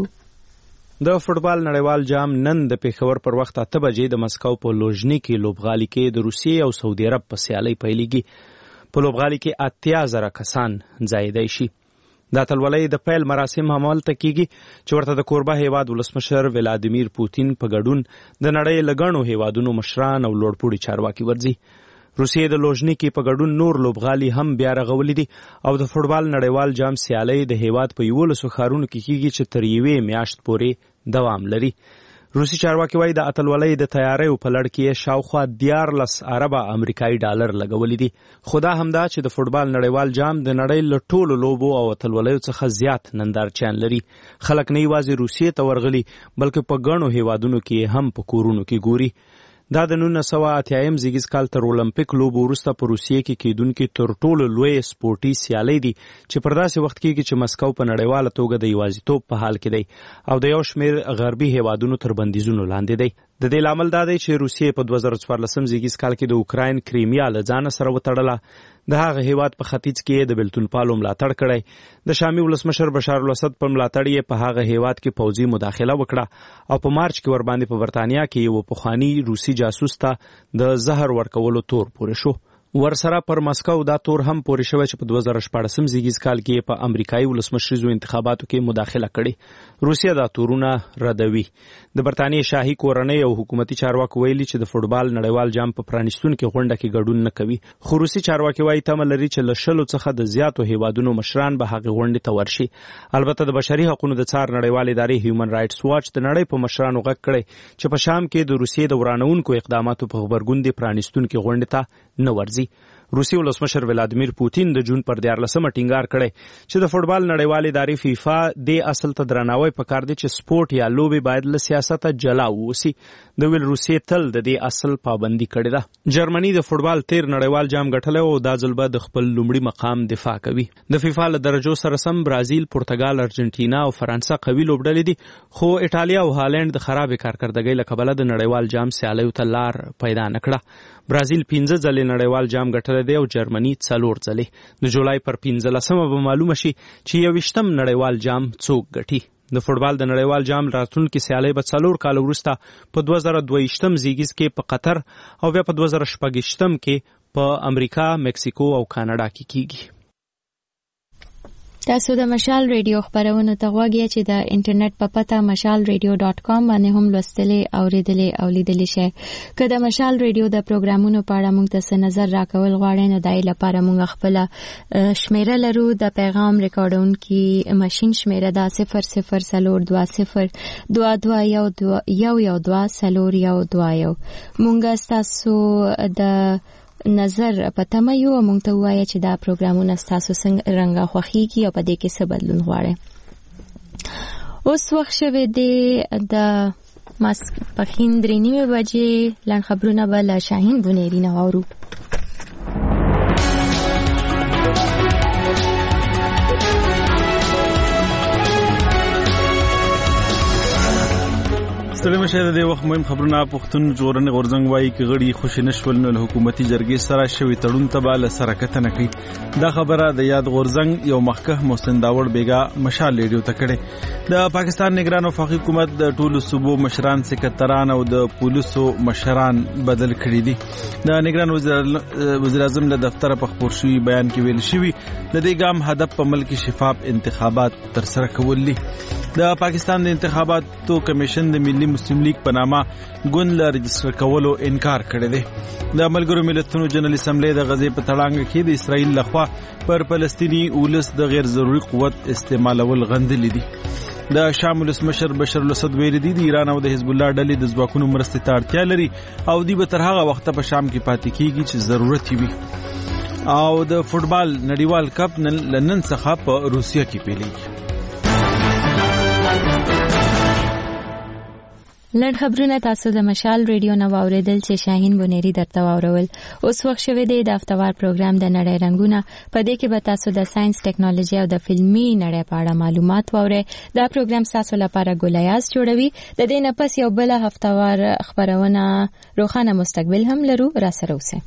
د فوټبال نړیوال جام نن د پیښور پر وخت 8 بجې د مسکو په لوژني کې لوبغالي کې د روسیې او سعودي عرب په سیالۍ پیلېږي. په لوبغالي کې 80,000 کسان ځایېدای شي. د اتلولۍ د پیل مراسم همالته کیږي چې ورته د کوربه هیواد ولسمشر ولادیمیر پوتین په ګډون د نړۍ له ګڼو هیوادونو مشران او لوړپوړي چارواکي ورځي. روسیې د لوژني کې په ګډون نور لوبغالي هم بیا رغولي دي او د فوټبال نړیوال جام سیالۍ د هیواد په 11 ښارونو کې کیږي چې تر یوې میاشت پورې دوام لري. روسي چارواکي وایي د اتلولۍ د تیاریو په لړ کې شاوخوا 14 اربه امریکایي ډالر لګولي دي. خو دا همدا چې د فوټبال نړیوال جام د نړۍ له ټولو لوبو او اتلولیو څخه زیات نندارچیان لري. خلک نه یوازې روسیې ته ورغلي بلکې په ګڼو هیوادونو کې هم په کورونو کې ګوري. دا د 1980 زیږیز کال تر اولمپیک لوبو وروسته په روسیې کې کیدونکې تر ټولو لوی سپورټي سیالۍ دي چې پر داسې وخت کې چې مسکو په نړیواله توګه د یوازیتوب په حال کې دی او د یو شمیر غربي هیوادونو تر بندیزونو لاندې دی. د دې لامل دا دی چې روسیې په 2014 زیږیز کال کې د اوکراین کریمیا له ځانه سره وتړله. د هغه هیواد په ختیځ کې د بیلتون پالو ملاتړ کړی. د شامي ولسمشر بشار الاسد په ملاتړ یې په هغه هیواد کې پوځي مداخله وکړه او په مارچ کې ورباندې په برتانیا کې یو پخوانی روسي جاسوس ته د زهر ورکولو تور پورې شو. ورسره پر مسکو دا تور هم پورې شوی چې په 2014 زیږیز کال کې په امریکایي ولسمشریزو انتخاباتو کې مداخله کړې. روسیه دا تورونه ردوي. د برتانیې شاهي کورنۍ او حکومتي چارواکو ویلي چې د فوټبال نړیوال جام په پرانیستونکې غونډه کې ګډون نه کوي. خو روسي چارواکي وایي تمه لري چې له 100 څخه د زیاتو هیوادونو مشران به هغې غونډې ته ورشي. البته د بشري حقوقو د څار نړیوال ادارې هیومن رایټس واچ د نړۍ په مشرانو غږ کړی چې په شام کې د روسیې د ورانونکو اقداماتو په غبرګون د پرانیستونکې غونډې ته نه ورځي. روسي ولسمشر ولادیمیر پوتین د جون پر 14 ټینګار کړی چې د فوټبال نړیوالې ادارې فیفا د اصل ته درناوی پکار دی چې سپورت یا لوبې باید له سیاست جلا ووسی. د ویل روسي تل د دې اصل پابندي کړې ده. جرمني د فوټبال 13 نړیوال جام ګټلی او دا ځل به د خپل لومړي مقام دفاع کوي. د فیفا له درجو سره سم برازیل، پرتګال، ارجنټینا او فرانسه قوي لوبډلې دي، خو ایټالیا او هالند د خرابې کارکردګۍ له کبله د نړیوال جام سیالیو ته لار پیدا نه کړه. برازیل 15 ځلې نړیوال جام ګټلی دی او جرمني 4 ځلې. د جولای پر 15 به معلومه شي چې 21م نړیوال جام څوک ګټي. د فوټبال د نړیوال جام راتلونکي سیالۍ به 4 کال وروسته په 2022م زیږیز کې په قطر او بیا په 2026م کې په امریکا، مکسیکو او کاناډا کې کیږي. تاسو د مشال ریډیو خبرونه ته غوږ یې چې د انټرنیټ په پته mashalradio.com باندې هم لوستلې، اوریدلې او لیدلې شئ. که د مشال ریډیو د پروګرامونو په اړه موږ ته نظر راکول غواړئ نو دای لپاره موږ خپل شمیره لرو. د پیغام ریکارډونکي ماشين شمیره دا 002020221112 موږ تاسو د نظر پته مې یو مونږ ته وایي چې دا پروګرامونه تاسو څنګه رنګه خوخيږي او په دې کې څه بدلون غواړي. اوس وخت شوه د ماسپخین 3:30 بجې لاند خبرونه به له شاهین بونیری نه اورو. ستړي مشه د وخت مهم خبرونه پښتون جوړنې غورځنګ وایي چې غړي خوشی نشول نو حکومتي جرګې سره شوی تړون ته به سرکته نه کوي. دا خبره د یاد غورځنګ یو مخکښ محسن داوړ بیګا مشال ریډیو ته کړې. د پاکستان نگران وفاقي حکومت د ټولو صوبو مشران، سکرټران او د پولیسو مشران بدل کړي دي. د نگران وزیر اعظم له دفتر په خبر شوی بیان کې ویل شوی د دې ګام هدف په ملک شفاف انتخابات تر سره کول دي. د پاکستان د انتخاباتو کمیشن د ملي مسلم لیگ په نامه ګوند له رجسټر کولو انکار کړی دی. د ملګرو ملتونو جنرال اسمبلی د غزې په تړانګ کې د اسرائیل لخوا پر فلسطینی اولس د غیر ضروري قوت استعمالول غندلې دي. د شام ولسمشر بشر الاسد ویلي دي د ایران او د حزب الله ډلې د ځواکونو مرستې ته اړتیا لري او دوی به تر هغه وخته په شام کې پاتې کیږي چې ضرورت وي. او د فوټبال نړیوال کپ نن څخه په روسیه کې پیلېږي. لړ خبرونه تاسو د مشال ریډیو نو اوریدل چې شاهین بونیری درته واورول. اوس وخت شوه د هفتوار پروګرام د نړۍ رنگونه، په دې کې به تاسو د ساينس، ټیکنالوژي او د فلمي نړۍ په اړه معلومات واورئ. دا پروګرام تاسو لپاره ګولیاز جوړوي. د دې نه پس یو بل هفتوار خبرونه روخانه مستقبل هم لرو. را سره اوسئ.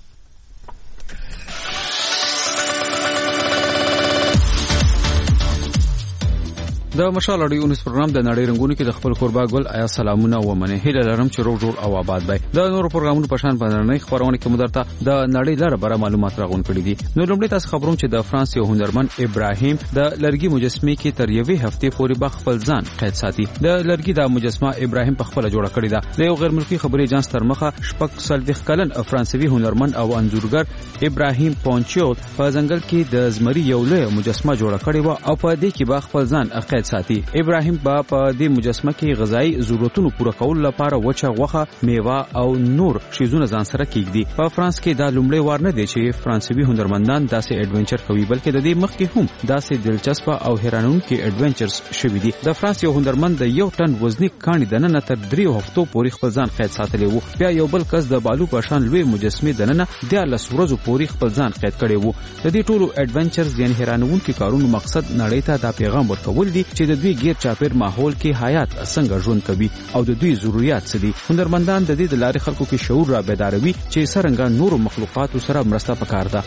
د مشال اړیو نس پروګرام د نړۍ رنگونو کې د خپل قربا ګل آیا سلامونه و منه هیله لرم چې روغ جوړ او آباد وي. د نور پروګرامونو په شان باندې خبرونه کې مدرته د نړۍ لپاره بره معلومات راغون کړي دي. نو لومړی تاسو خبروم چې د فرانس یو هنرمند ابراهیم د لرګي مجسمه کې تر یوې هفته پورې په خپل ځان قید ساتي. د لرګي د مجسمه ابراهیم په خپل جوړه کړی ده. د یو غیر ملکی خبري اجانس تر مخه شپږ سلويخ کلن فرانسوي هنرمند او انځورګر ابراهیم پونچیو په ځنګل کې د زمري یو لوی مجسمه جوړه کړې و او په دې کې به خپل ځان قید ساتي. ابراهیم په دې مجسمه کې غذایی ضرورتونو پوره کول لپاره وچه غوښه، میوه او نور شیزونه ځان سره کېږدي. په فرانس کې دا لومړی وار نه دی چې فرانسوي هنرمندان داسې اډونچر کوي، بلکې د دې مخکې هم داسې دلچسپ او حیرانونکي اډونچرز شوي دي. د فرانس یو هنرمند د 1 ټن وزنی کاڼي دننه تر 3 هفتو پورې خپل ځان قید ساتلی وو. بیا یو بل کس د بالو په شان لوی مجسمه دننه 10 ورځې پورې خپل ځان قید کړی وو. د دې ټولو اډونچرز یعنی حیرانونکي کارونو مقصد نړۍ ته دا پیغام ورکول دي چې د دوی غیر چاپیر ماحول کې حیات څنګه ژوند کوي او د دوی ضرورت څه دي. هنرمندان د دې د لارې خلکو کې شعور را بیداروي چې څنګه نور مخلوقات سره مرسته پکار ده.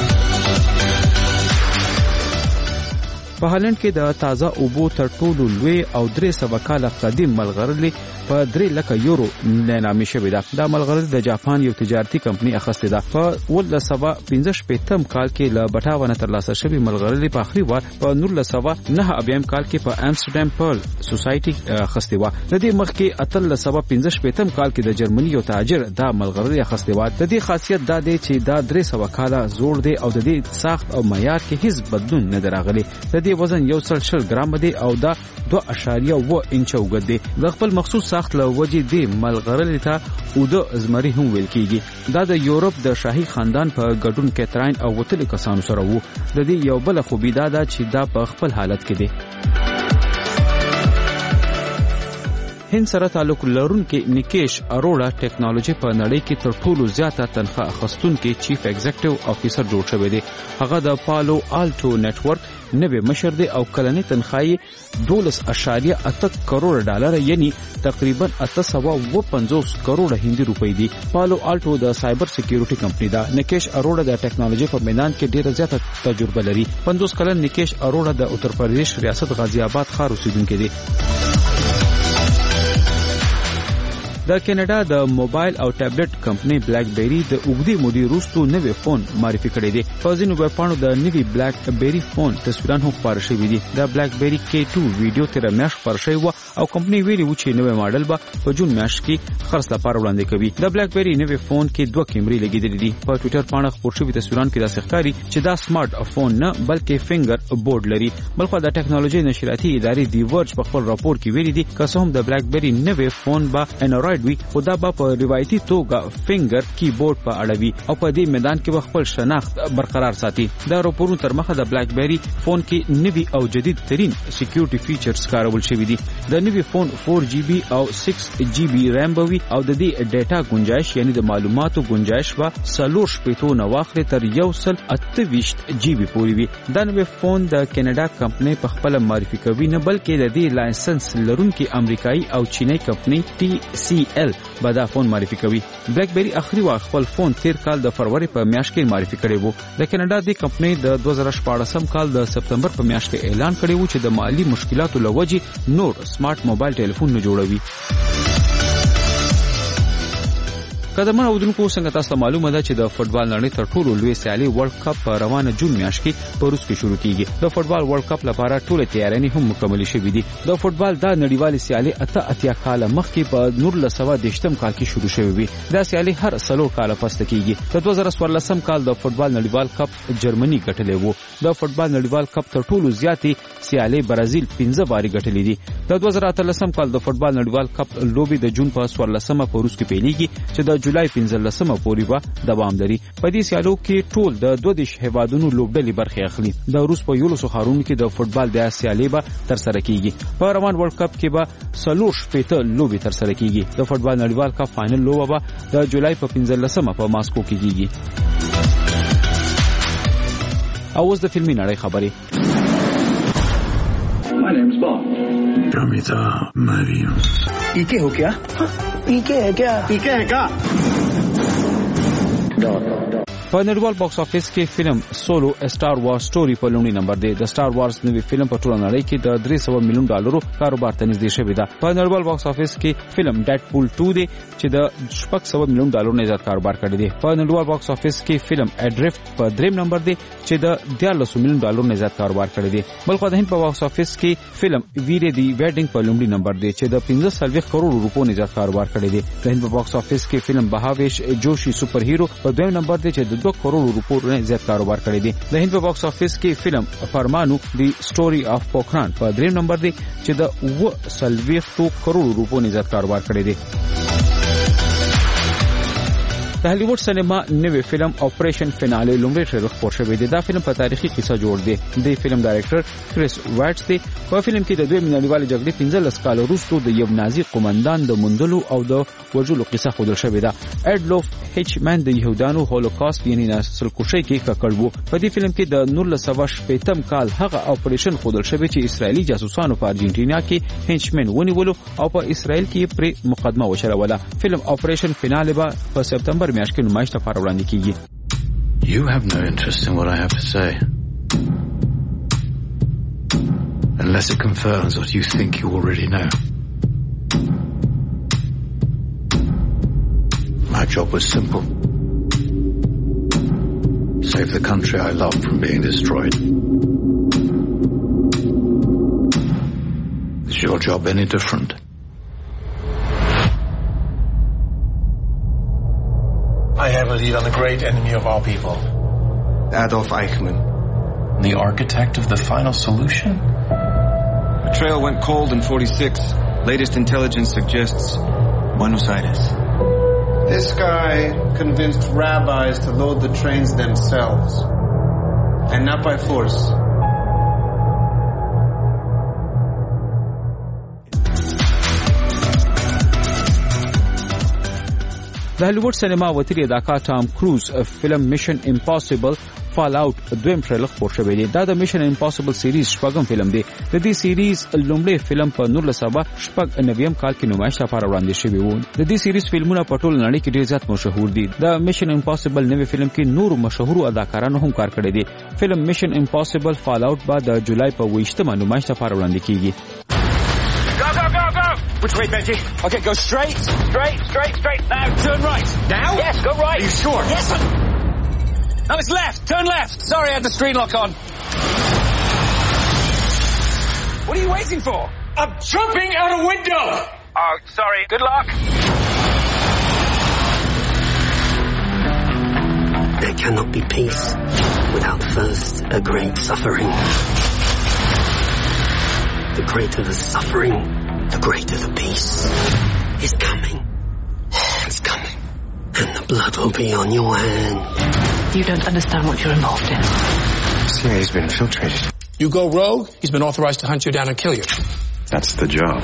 په هالند کې د تازه اوبو تر ټولو لوی او 300 کاله قدیم ملغلرې په 3 لک یورو نامې شوې ده. دا ملغلرې د جاپان یو تجارتي کمپنی اخیستې ده. په 1915 کال کې له بټاونه ترلاسه شوې ملغلرې په آخري وار په 1909 کال کې په امستردام پرل سوسایټي اخیستې و. د دې مخکې 1915 کال کې د جرمني یو تاجر دا ملغلرې اخیستې و. د دې خاصیت دا دی چې دا 300 کاله زوړ دی او د دې ساخت او معیار کې هیڅ بدلون نه راغلی. د دې وزن 160 ګرام دی او دا 2.7 انچ اوږد دی. د خپل مخصوص ساخت له وجې د ملغرلې ته او د زمری هم ویل کیږي. دا د یورپ د شاهي خاندان په ګډون کیتراین او وتلي کسانو سره وو. د دې یو بل خوبي دا ده چې دا په خپل حالت کې دی. هند سره تعلق لرونکي نیکیش اروڑا ټیکنالوژي په نړۍ کې تر ټولو زیاته تنخواه اخیستونکي چیف ایگزیکټیو افیسر جوړ شوی دی. هغه د پالو آلټو نتورک نوې مشر دی او کلنی تنخواهی 12.8 کروڑ ډالر یعنی تقریبا 850 کروڑ هندي روپۍ دي. پالو آلټو د سایبر سکیورټي کمپنی ده. نیکیش اروڑا د ټیکنالوژي په میدان کې ډیره زیاته تجربه لري. 50 کلن نیکیش اروڑا د اتر پردیش ریاست غازی آباد ښار اوسیدونکی دی. د کینیډا د موبایل او ټابلیټ کمپنی بلیک بیری د اوږدې مودې وروسته نوې فون معرفي کړی دی. په ځینو ویبپاڼو د نوې بلیک بیری فون تصویران هم خپاره شوي دي. د بلیک بیری K2 ویډیو تر میاشت خپاره شوی و او کمپنی ویلي و چې نوې ماډل به په جون میاشت کې خرڅ لپاره وړاندې کوي. د بلیک بیری نوې فون کې 2 کیمرې لګیدلې دي. په ټوئیټر باندې خپور شوي تصویران کې داسې ښکاري چې دا سمارټ فون نه بلکې فینګر بورډ لري. بلخو د ټیکنالوژي نشریاتي ادارې دی ورج په خپل راپور کې ویلي دي که څه هم د بلیک بیری نوې فون به انډراید وي خو دا به په روایتي توګه فینګر کیبورډ په اړوي او په دې میدان کې به خپل شناخت برقرار ساتي. دا راپورونه تر مخه د بلیک بیری فون کې نوي او جدید ترين سکیورټي فیچرز کارول شوي دي. د نوي فون 4GB او 6GB رام به وي او د دې ډیټا گنجائش یعنی د معلوماتو گنجائش به 3.8 نه واخلي تر 128GB پورې وي. دا نوي فون د کینیډا کمپنی په خپل معرفي کوي نه بلکې د دې لایسنس لرونکي امریکایي او چینی کمپنی TCL به دا فون معرفي کوي. بلیک بیری اخري واخ خپل فون تیر کال د فروری په میاشت کې معرفي کړی وو. د کینیډا د کمپنی د 2014 کال د سپتمبر په میاشت کې اعلان کړی وو چې د مالی مشکلاتو لوجې نور سمارټ موبایل ټلیفون نه جوړوي. قدرمن اودونکو څنګه تاسو معلومه ده چې د فوتبال نړۍ تر ټولو لوی سیالي ورلد کپ په روانه جون میاشت کې په روس کې شروع کیږي. د فوتبال ورلد کپ لپاره ټول تیارانې هم مکمل شوې دي. د فوتبال د نړیوال سیالي 88 کال مخکې په 1918 کال کې شروع شوې وي. دا سیالي هر 3 کال پس کیږي. د 2014 کال د فوتبال نړیوال کپ جرمني ګټلې وو. د فوتبال نړیوال کپ تر ټولو زیاتې سیالي برازیل 15 واري ګټلې دي. د 2018 کال د فوتبال نړیوال کپ لوبي د جون په 14مه په روس کې پیلېږي چې د جولای 15مه پورې به دوام لري. په دې سیالو کې ټول د 22 هیوادونو لوبډلې برخه اخلي. د روس په یولو ښارونو کې د فوتبال د سیالي به تر سره کیږي. په روان ورلد کپ کې به 3 لوبي تر سره کیږي. د فوتبال نړیوال کپ فائنل لوبه به د جولای په 15مه په ماسکو کې کیږي. اوس د فلمي نړۍ خبرې. My name's Bond. Ramita Mariam. ¿Y qué हो क्या? ¿Y qué है क्या? ¿Y qué है क्या? په نړیوال باکس افیس کې فلم سولو سٹار وارز سټوري په لومړي نمبر دی. د سٹار وارز نوې فلم په ټوله نړۍ کې د 300 میلیون ډالرو کاروبار ته نږدې شوی دی. په نړیوال باکس افیس کې فلم ډیډ پول 2 دی چې د 600 میلیون ډالرو نه زیات کاروبار کړی دی. په نړیوال باکس افیس کې فلم اډریفت په 3 نمبر دی چې د 13 میلیون ډالرو نه زیات کاروبار کړی دی. بلخو د هند په باکس افیس کې فلم ویری دی ویډینګ په لومړي نمبر دی چې د 15 کروڑ روپو نه زیات کاروبار کړی دی. د هند په باکس افیس کې فلم بهاویش جوشي سپر هیرو په 2 نمبر دی چې د 2 کروڑ روپو نه زیات کاروبار کړی دی. د هند په باکس افیس کې فلم فرمانو دی سټوري اف پوکران په 3 نمبر دی چې د 20 کروڑ روپو نه زیات کاروبار کړی دی. د هالیوډ سینما نوې فلم اپریشن فیناله لومړی ټریلر خپور شوی دی. دا فلم په تاریخي قصه جوړ دی. د فلم ډایرکټر کریس وایټس دی. په فلم کې د دوی نړیوال جګړې 15 کال وروسته د یو نازي قومندان د موندلو او د وژلو قصه خودل شوې ده. اډلوف هیچمن د یهودانو هولوکاست یعنی نسل کشي کې ککړ وو. په دې فلم کې د 1918 کال هغه اپریشن خودل شوی چې اسرایلی جاسوسانو په ارجنټینا کې هیچمن ونیولو او په اسرائیل کې پر مقدمه وشروله. فلم اپریشن فیناله په سپتمبر میاشت کې نمایش لپاره وړاندې کیږي. You have no interest in what I have to say. Unless it confirms what you think you already know. My job was simple. Save the country I love from being destroyed. Is your job any different? I have a lead on the great enemy of our people. Adolf Eichmann. The architect of the final solution? The trail went cold in 46. Latest intelligence suggests Buenos Aires. This guy convinced rabbis to load the trains themselves, and not by force. د هالیوډ سینما وتیری اداکار ټام کروز فلم میشن امپاسبل فال اوټ دویم ټریلر خپور شوی دی. دا د میشن امپاسبل سیریز شپږم فلم دی. د دې سیریز لومړی فلم په 1999 کال کې نمایش لپاره وړاندې شوی و. د دې سیریز فلمونه په ټول نړۍ کې ډیر زیات مشهور دي. د میشن امپاسبل نوې فلم کې نور مشهور اداکارانو هم کار کړی دی. فلم میشن امپاسبل فال اوټ بعد د جولای په 28مه نمایش لپاره وړاندې کیږي. Go, go, go, go! Which way, Benji? Okay, go straight. Now, turn right. Now? Yes, go right. Are you sure? Yes, No, it's left. Turn left. Sorry, I had the screen lock on. What are you waiting for? I'm jumping out a window! Oh, sorry. Good luck. There cannot be peace without first a great suffering. The greater the suffering, the greater the peace. It's coming. It's coming. And the blood will be on your hand. You don't understand what you're involved in. CIA's been infiltrated. You go rogue, he's been authorized to hunt you down and kill you. That's the job.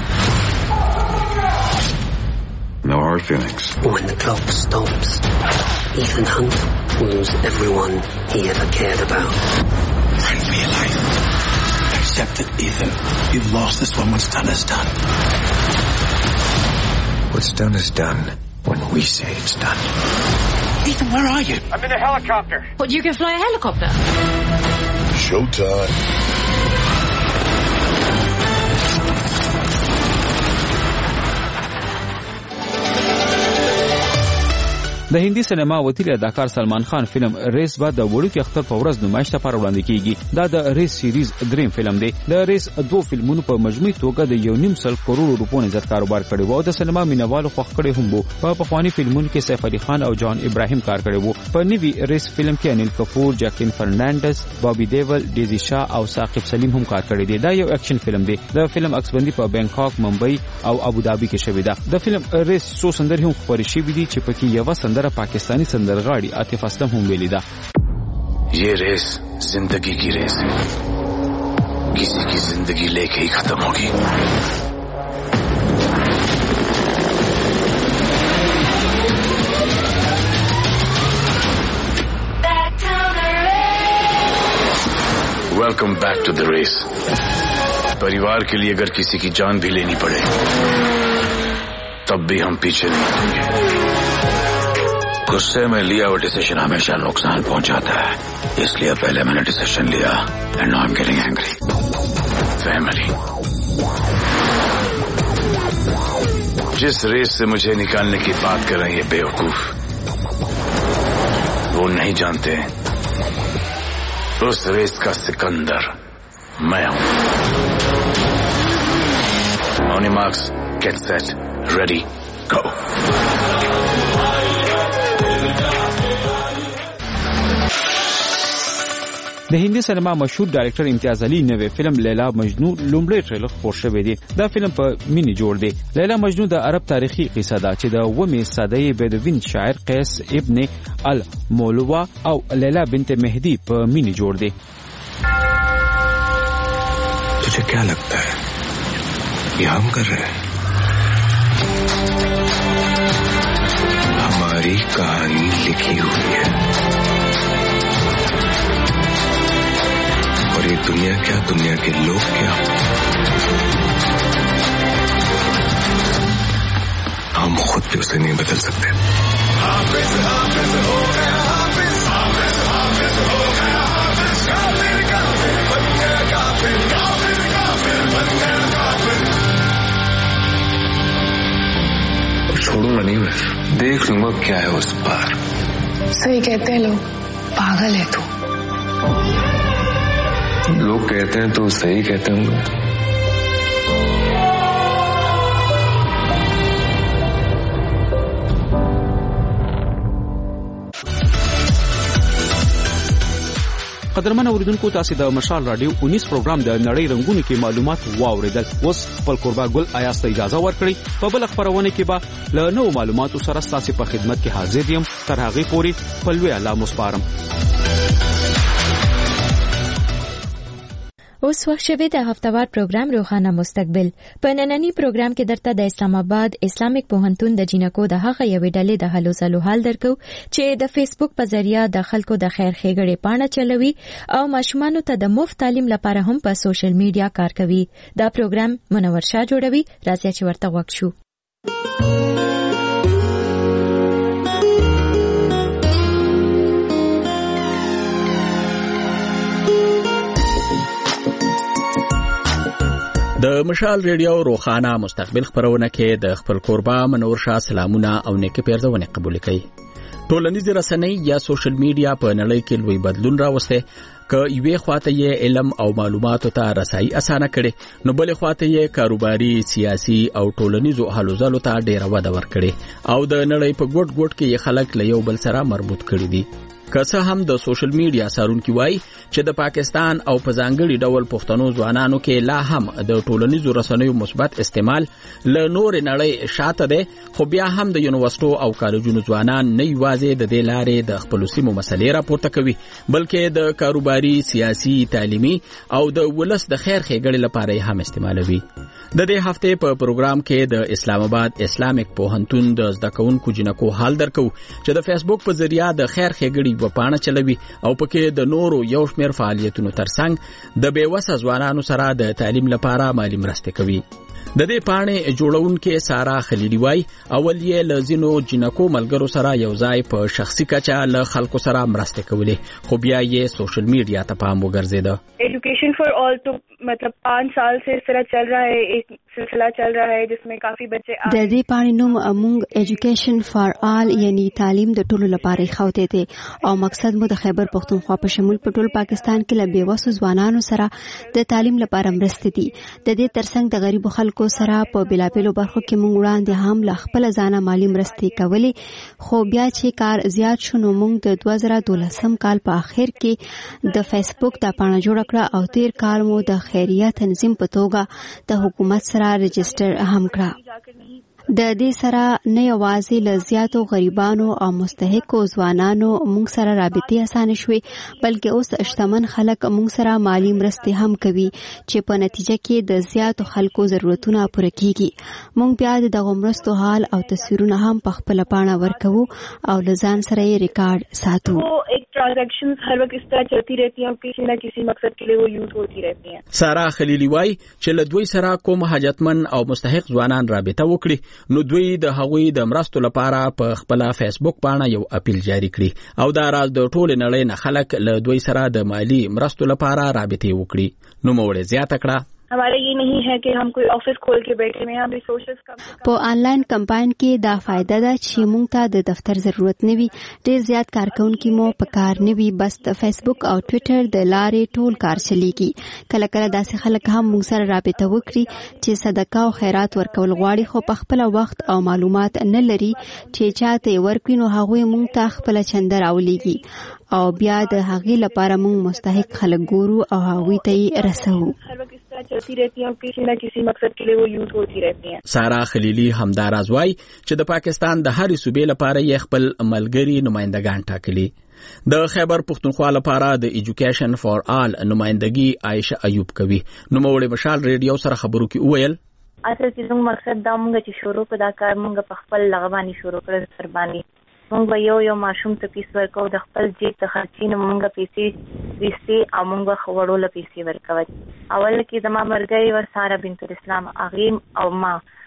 No hard feelings. When the clock stops, Ethan Hunt will lose everyone he ever cared about. Run for your life. Accept it, Ethan. You've lost this one. What's done is done. What's done is done when we say it's done. Ethan, where are you? I'm in a helicopter. But you can fly a helicopter? Showtime. د هندي سینما وتیری اداکار سلمان خان فلم ریس بعد د وړوکی اختر په ورځ نمایش لپاره وړاندې کیږي. دا د ریس سیریز دریم فلم دی. د ریس دوه فلمونو په مجموعي توګه د 1.5 کروڑ روپو نه زیات کاروبار کړی و او د سینما مینوالو خوښ کړي هم وو. په پخوانی فلمونو کې سیف علي خان او جان ابراهیم کار کړی وو. په نوی ریس فلم کې انیل کپور، جاکلین فرنانډز، بابي دیول، ډیزی شاه او ثاقب سلیم هم کار کړی دی. دا یو اکشن فلم دی. د فلم عکسبندي په بانکاک، ممبئی او ابوظبي کې شوې ده. د فلم ریس څو سندرې هم خپرې شوې دي چې پکې یو سندره پاکستانی سندرغاړي عاطف اسلم هم ویلي ده. ये रेस जिंदगी की रेस है. किसी की जिंदगी लेके ही खत्म होगी. Welcome back to the race. परिवार के लिए अगर किसी की जान भी लेनी पड़े तब भी हम पीछे नहीं हटेंगे. गुस्से में लिया हुआ डिसीजन हमेशा नुकसान पहुंचाता है. इसलिए पहले मैंने डिसीजन लिया and now I am getting angry. Family. जिस रेस से मुझे निकालने की बात कर रहे हैं बेवकूफ, वो नहीं जानते उस रेस का सिकंदर मैं हूं. On your marks, get set, ready, go. د هندي سینما مشهور ډایرکټر امتیاز علي نوې فلم لیلا مجنون لومړی ټریلر خپور شوی دی. دا فلم په مینی جوړ دی. لیلا مجنون د عرب تاریخي قصه ده چې د ومه صدۍ بدوین شاعر قیس ابن المولوا او لیلا بنت مهدی په مینی جوړ دی. तुझे क्या लगता है ये हम कर रहे हैं? हमारी कहानी लिखी हुई है और ये दुनिया क्या, दुनिया के लोग क्या, हम खुद भी उसे नहीं बदल सकते. छोड़ूंगा नहीं मैं, देख लूंगा क्या है उस पार. सही कहते हैं लोग, पागल है तू. लोग कहते हैं तो सही कहते होंगे. قدرمن اوریدونکو تاسو د مشال رادیو 19 پروګرام د نړۍ رنگونو کې معلومات واوریدل. اوس خپل قربا ګل آیاست اجازه ورکړي په بل خبرونه کې به له نو معلوماتو سره تاسو په خدمت کې حاضر یم. تر هغه پورې په لوی الله مسپارم. اوس وخت شوه د هفتهوار پروګرام روخانه مستقبل. په نننی پروګرام کې درته د اسلام آباد اسلامیک پوهنتون د جینکو د هغه یوې ډلې د هلو ځلو حال درکو چې د فیسبوک په ذریعہ د خلکو د خیر ښېګړې پاڼه چلوي او ماشومانو ته د مفت تعلیم لپاره هم په سوشل میډیا کار کوي. دا پروګرام منور شاه جوړوي. راځي چې ورته وګورو شو. د مشال ریډیو روخانه مستقبل خبرونه کې د خپل قربا منور شاه سلامونه او نیکه پیرزونه قبول کړي. ټولنیز رسنۍ یا سوشل میډیا په نړۍ کې لوی بدلون راوسته. که یوې خواته یې علم او معلوماتو ته رسایي اسانه کړي نو بلې خواته یې کاروباري سیاسي او ټولنیزو حلو ځلو ته ډیره وده ورکړي او د نړۍ په ګوټ ګوټ کې یې خلک له یو بل سره مربوط کړي دي. که څه هم د سوشل میډیا سارونکي وایي چې د پاکستان او په ځانګړي ډول پښتنو ځوانانو کې لا هم د ټولنیزو رسنیو مثبت استعمال له نور نړۍ شاته دی، خو بیا هم د یونیورسيټو او کالجونو ځوانان نه یوازې د دې لارې د خپل سیمو مسلې راپورته کوي بلکې د کاروباري سیاسي تعلیمي او د ولس د خیر ښېګړې لپاره هم استعمالوي. د دې هفته په پروګرام کې د اسلام آباد اسلامیک پوهنتون د زده کوونکو جینکو حال درکو چې د فیسبوک په ذریعہ د خیر ښېګړې په پاڼه چلوي او پکې د نورو یو شمېر فعالیتونو ترڅنګ د بیوسه ځوانانو سره د تعلیم لپاره مالي مرستې کوي. د دې پاڼې جوړونکې سارا خلیلی وای اول یې لزینو جنکو ملګرو سره یو ځای په شخصي کچه له خلکو سره مرسته کولې خو بیا یې سوشل میډیا ته پام وګرځیده. एजुकेशन फॉर ऑल तो मतलब 5 साल से इस तरह चल रहा है, एक सिलसिला चल रहा है जिसमें काफी बच्चे د دې پاڼې نوم موږ ایجوکیشن فار آل یعنی تعلیم د ټولو لپاره خوته دي او مقصد مو د خیبر پختونخوا په شمول په ټول پاکستان کې له بیوسو ځوانانو سره د تعلیم لپاره مرستې دي. د دې ترڅنګ د غریبو خلکو سره په بلابلو برخو کې موږ وړاندې هم له خپل ځانه مالی مرستې کولې خو بیا چې کار زیات شو نو موږ د 2012 کال په اخر کې د فیسبوک د پاڼه جوړ کړه او تیر کال مو د خیریه تنظیم په توګه د حکومت سره رجسټر هم کړه. د دې سره نه یوازې له زیاتو غریبانو او مستحقو ځوانانو موږ سره رابطې اسانه شوې بلکې اوس شتمن خلک موږ سره مالی مرستې هم کوي چې په نتیجه کې د زیاتو خلکو ضرورتونه پوره کیږي. موږ بیا د دغه مرستو حال او تصویرونه هم په خپل پاڼه ورکوو او له ځان سره یې ریکارډ ساتو. ایک ट्रांजैक्शंस हर वक्त इस तरह चलती रहती हैं और किसी न किसी मकसद के लिए वो यूज होती रहती हैं. سارا خلیلی وای چې له دوی سره کوم حاجتمن او مستحق ځوانان رابطه وکړي نو دوی د هغوی د مرستو لپاره په خپل فیسبوک باندې یو اپیل جاری کړی او دا راز د ټول نړۍ نه خلک له دوی سره د مالی مرستو لپاره رابطه وکړي. نو موږ زیاته کړه हमारा ये नहीं है कि हम कोई ऑफिस खोल के बैठे हैं, हम रिसोर्सेज په آنلاین کمپاین کې دا فائدہ ده چې موږ ته د دفتر ضرورت نه وي, ډیر زیات کارکونکو مو په کار نه وي, بس د فیسبوک او ټوئیټر د لارې ټول کار چلیږي. کله کله داسې خلک هم موږ سره رابطه وکړي چې صدقه او خیرات ورکول غواړي خو په خپل وخت او معلومات نه لري چې چاته ورکړي نو هغه موږ ته خپل چنده راولېږي او بیا د هغې لپاره موږ مستحق خلک ګورو او هغوی ته یې رسوو. चलती रहती हैं और किसी न किसी मकसद के लिए वो यूज होती रहती हैं. سارا خلیلی همداراز وای چې د پاکستان د هر صوبې لپاره یې خپل ملګری نمائندگان ټاکلي. د خیبر پختونخوا لپاره د ایجوکیشن فار آل نمائندگی عائشه ایوب کوي. نو موږ مشال ریډیو سره خبرو کې وویل اصل چې زموږ مقصد دا مونږ چې شروع کړو دا کار مونږ په خپل لغوانی شروع کړو سر باندې مونږ یو ماشوم ته پیسې ورکو د خپل جیب ته خرچینه مونږ پیسې ویستي او مونږ وړول پیسې ورکوي. اول کې زما مرګي ور سارا بنت الاسلام اغیم او ما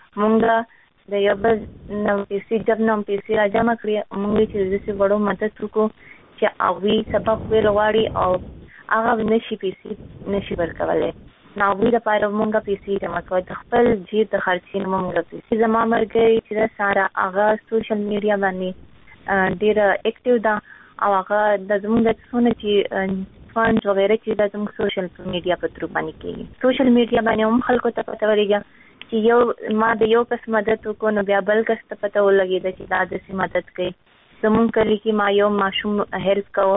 مونږ د یو بل نو پیسې جب نو پیسې را جمع کړې مونږ چې دې وړو مدد وکړو چې اوی سبق ویل غواړي او هغه نشي پیسې نشي ورکولای. ناوی د پاره مونږه پیسې جمع کوو د خپل جیب د خرچینه مونږ پیسې زما مرګي چې سارا هغه سوشل میډیا باندې ډیر اکټیو دا او هغه د زموږ د څونه چې فانډ وغیرہ چې د زموږ سوشل میډیا په تر باندې کوي. سوشل میډیا باندې هم خلکو ته پته وريږي چې یو ما د یو کس مدد وکړو نو بیا بل کس ته پته ولګي چې دا د سي مدد کوي. زموږ کلی کې ما یو ماشوم هیلپ کوو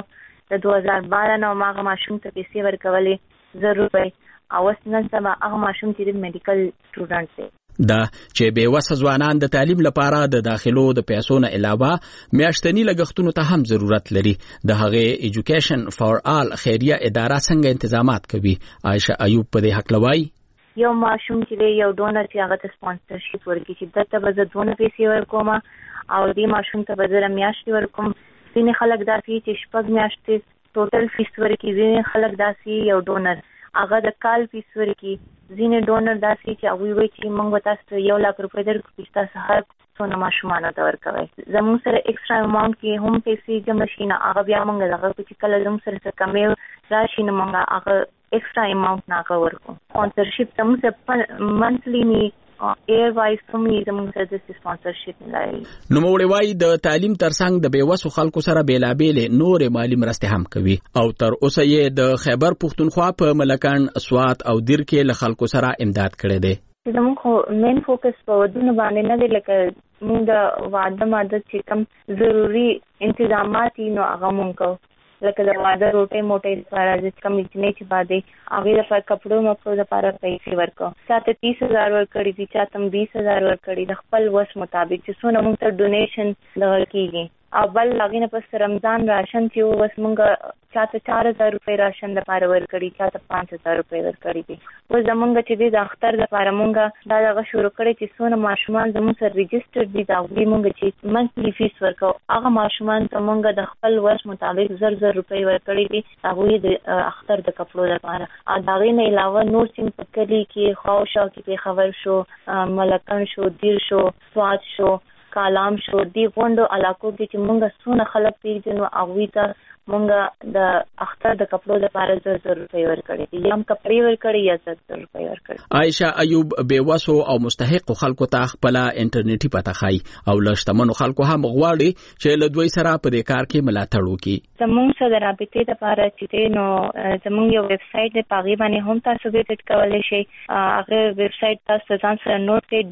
د 2012 نو ما ماشوم ته پیسې ورکولې 1,000 روپۍ او نن سبا هغه ماشوم چې میډیکل سټوډنټ دی. دا چې بیوسه ځوانان د تعلیم لپاره د داخلو د پیسو نه علاوه میاشتنی لګښتونو ته هم ضرورت لري. د هغه ایجوکیشن فار آل خیریه اداره څنګه تنظیمات کوي؟ عائشه ایوب په دې حق لوي. یو ماشوم چې یو ډونر چې هغه ته سپانسرشپ ورکړي چې دته به زه دونه پیسې ورکوم او دې ماشوم ته به زه میاشتې ورکوم. ځینې خلک داسې چې 6 میاشتې ټوټل فیس ورکړي، ځینې خلک داسې یو ډونر هغه د کال فیس ورکړي، ځینې ډونر داسې چې هغوی وایي چې موږ تاسو ته 1 لک روپۍ درکړو چې تاسو هر څونه ماشومانو ته ورکوئ. زموږ سره ایکسټرا اماونټ کې هم پیسې جمع شي نه هغه بیا موږ دغه چې کله زموږ سره څه کمې راشي نو موږ هغه ایکسټرا اماونټ نه هغه ورکو. سپانسرشپ زموږ سره منثلی نی ایر وایز کومې زموږ سره د سپانسرشپ لري. نو موږ وایي د تعلیم ترڅنګ د بیوسو خلکو سره بیلابېل نور مالی مرستې هم کوي او تر اوسه یې د خیبر پښتونخوا په ملکان، سوات او دیر کې له خلکو سره امداد کړی دی. زموږ مین فوکس په ودونو باندې نه دی، لکه موږ د واده ماده چې کوم ضروري انتظامات نو هغه موږ کوو، لکه د واده روټۍ موټۍ لپاره چې کوم جنې چې باندې هغې لپاره کپړو مکړو لپاره پیسې ورکړو. چاته 30,000 ورکړي دي، چاته 20,000 ورکړي، د خپل وس مطابق چې څونه موږ ته ډونیشن دغه کېږي. او بل هغې نه پس رمضان راشن چې اوس موږ چاته 4,000 روپۍ راشن لپاره ورکړي، چاته 5,000 روپۍ ورکړي دي. اوس زموږ چې دی د اختر لپاره موږ دا دغه شروع کړی چې څونه ماشومان زموږ سره رجسټر دي د هغوی موږ چې منثلي فیس ورکوو هغه ماشومان ته موږ د خپل وس مطابق 1,000 روپۍ ورکړي دي هغوی د اختر د کپړو لپاره. او د هغې نه علاوه نور سیمې په کلي کې خواوشا کې پېښور شو، ملکن شو، دیر شو، سوات شو، کالام شو، دی غونډو علاقو کې چې مونږ څونه خلک پیژنو هغوی ته مونږ د اختر د کپړو لپاره 1,000 روپۍ ورکړي دي، یا هم کپړې ورکړي یا 1,000 روپۍ ورکړي. عائشه ایوب بیوسو او مستحق خلکو ته خپل انټرنیټي پته ښایي او له شتمنو خلکو هم غواړي چې له دوی سره په دې کار کې ملاتړ وکړي. زموږ سره د رابطې لپاره چې دی نو زموږ یو ویب سایټ دی، په هغې باندې هم تاسو وزټ کولی شئ. هغه ویب سایټ تاسو ځان سره نوټ کړئ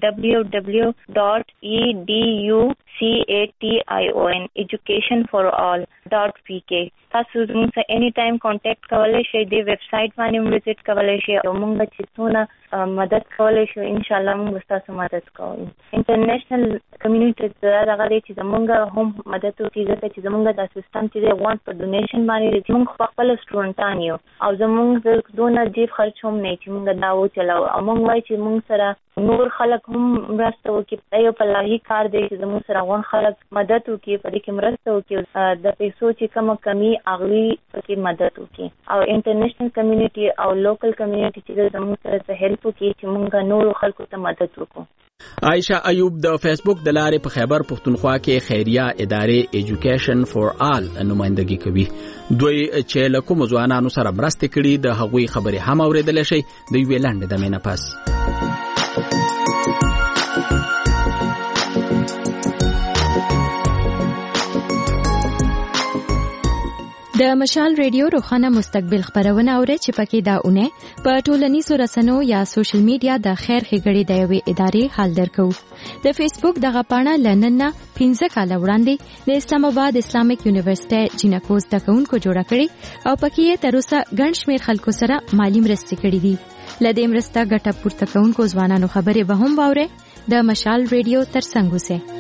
www.education educationforall.pk. تاسو زموږ سره اني ټایم کانټیکټ کولی شئ، د ویب سایټ باندې وزټ کولی شئ او موږ چې څونه مدد کولی شو انشاءالله موږ ستاسو مدد کوو. انټرنیشنل کمیونټي دغه دی چې زموږ هم مدد وکړي، ځکه چې زموږ د سیستم چې دی وان په ډونیشن باندې دی، موږ خپل سټوډنټان یو او زموږ دونه جیب خرچ هم نه چې موږ دا وچلو او موږ وایي چې موږ سره نور خلک هم مرسته وکړي. دا یو پلاهي کار دی چې زموږ سره غون خلک مدد وکړي، په دې کې مرسته وکړي، د پیسو چې کومه کمی هغوی پکې مدد وکړي او انټرنیشنل کمیونټي او لوکل کمیونټي چې زموږ سره هیلپ وکړي چې موږ نورو خلکو ته مدد وکړو. عائشه ایوب د فیسبوک د لارې په خیبر پښتونخوا کې خیریه ادارې ایجوکیشن فار آل نمائندګي کوي. دوی چې له کومو ځوانانو سره مرسته کړي د هغوی خبرې هم اورېدلی شئ د یوې لنډې دمې نه پس. د مشال ریډیو روخانه مستقبل خبرونه اوري چې پکې دا اونې په ټولنیزو رسنیو یا سوشل میډیا د خیر ښېګړې د یوې ادارې حال درکو. د فیسبوک دغه پاڼه لنن 15 کال وړاندې د اسلام آباد اسلامیک یونیورسيټي جینکو زده کوونکو جوړه کړې او پکې تر اوسه ګڼ شمېر خلکو سره مالی مرستې کړې دي. لدې مرسته ګټه پورته کوونکو ځوانانو خبرې به هم واوري. د مشال ریډیو ترڅنګ اوسئ.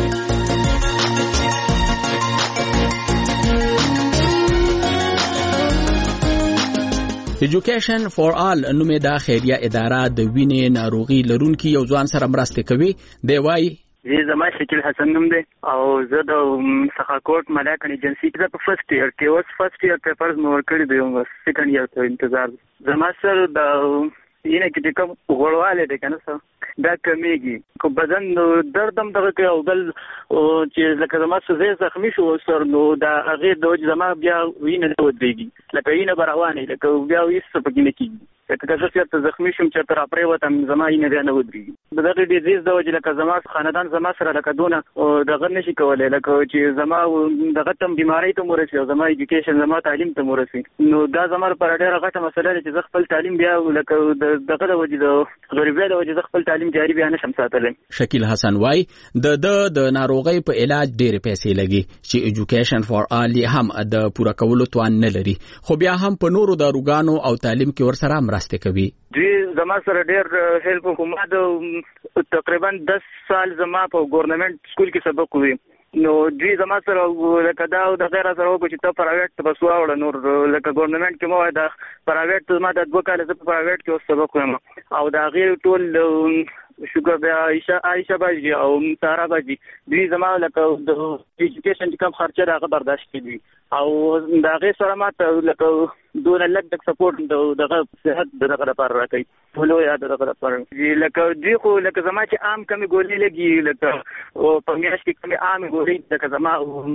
ایجوکیشن فار آل نومې دا خیریه اداره د وینې ناروغي لرونکي یو ځوان سره مرسته کوي. دی وایي زما شکیل حسن نوم دی او زه د سخاکوټ ملاکن ایجنسی کې په فرست ایئر کې اوس فرست ایئر پیپرز مې ورکړي دي او سیکنډ ایئر ته انتظار. زما سره د اینه کې کوم غوړواله ده کنه څه دا کمیږي کو بدن درد هم دغه کې او بل چې لکه زما څه زخمی شو سر نو دا هغه د زما بیا وینه ودرېږي لکه وینه بروانه لکه بیا وېس پکې نه کیږي لکه زه چېرته زخمي شم چېرته راپرېوتم زما وینه بیا نه ودرېږي د دغه ډیزیز د وجې لکه زما خاندان زما سره لکه دونه دغه نشي کولی لکه چې زما دغه ته بیمارۍ ته ورسي او زما ایجوکیشن زما تعلیم ته ورسي نو دا زما لپاره ډېره غټه مسله ده چې زه خپل تعلیم بیا لکه دغه د وجې د غریبۍ د وجې زه خپل تعلیم جاري بیا نشم ساتلی. شکیل حسن وای د ناروغۍ په علاج ډېرې پیسې لګي چې ایجوکیشن فار آل هم د پوره کولو توان نه لري خو بیا هم په نورو داروګانو او تعلیم کې ورسره مرسته کوي. دوی زما سره ډېر هیلپ وکړو. ما د تقریبا 10 سال زما په ګورنمنت سکول کې سبق وی نو دوی زما سره لکه دا د غیر سره وکړو چې ته پرایویټ ته بس واوړه نور لکه ګورنمنت کې مو د پرایویټ ما د 2 کال زه په پرایویټ کې سبق وایم او دا غیر ټول شکر بیا عائشہ باجی او سارا باجی دوی زما لکه د ایجوکیشن کم خرچه راغه برداشت کړي او دا غیر سره ماته لکه دون لږ سپورټ دغه صحت دغه لپاره راکړي ټولو یاد دغه لپاره لکه دوی خو لکه زما چې عام کمی ګولې لګي لکه او په میاشت کې کمی عام ګولې لکه زما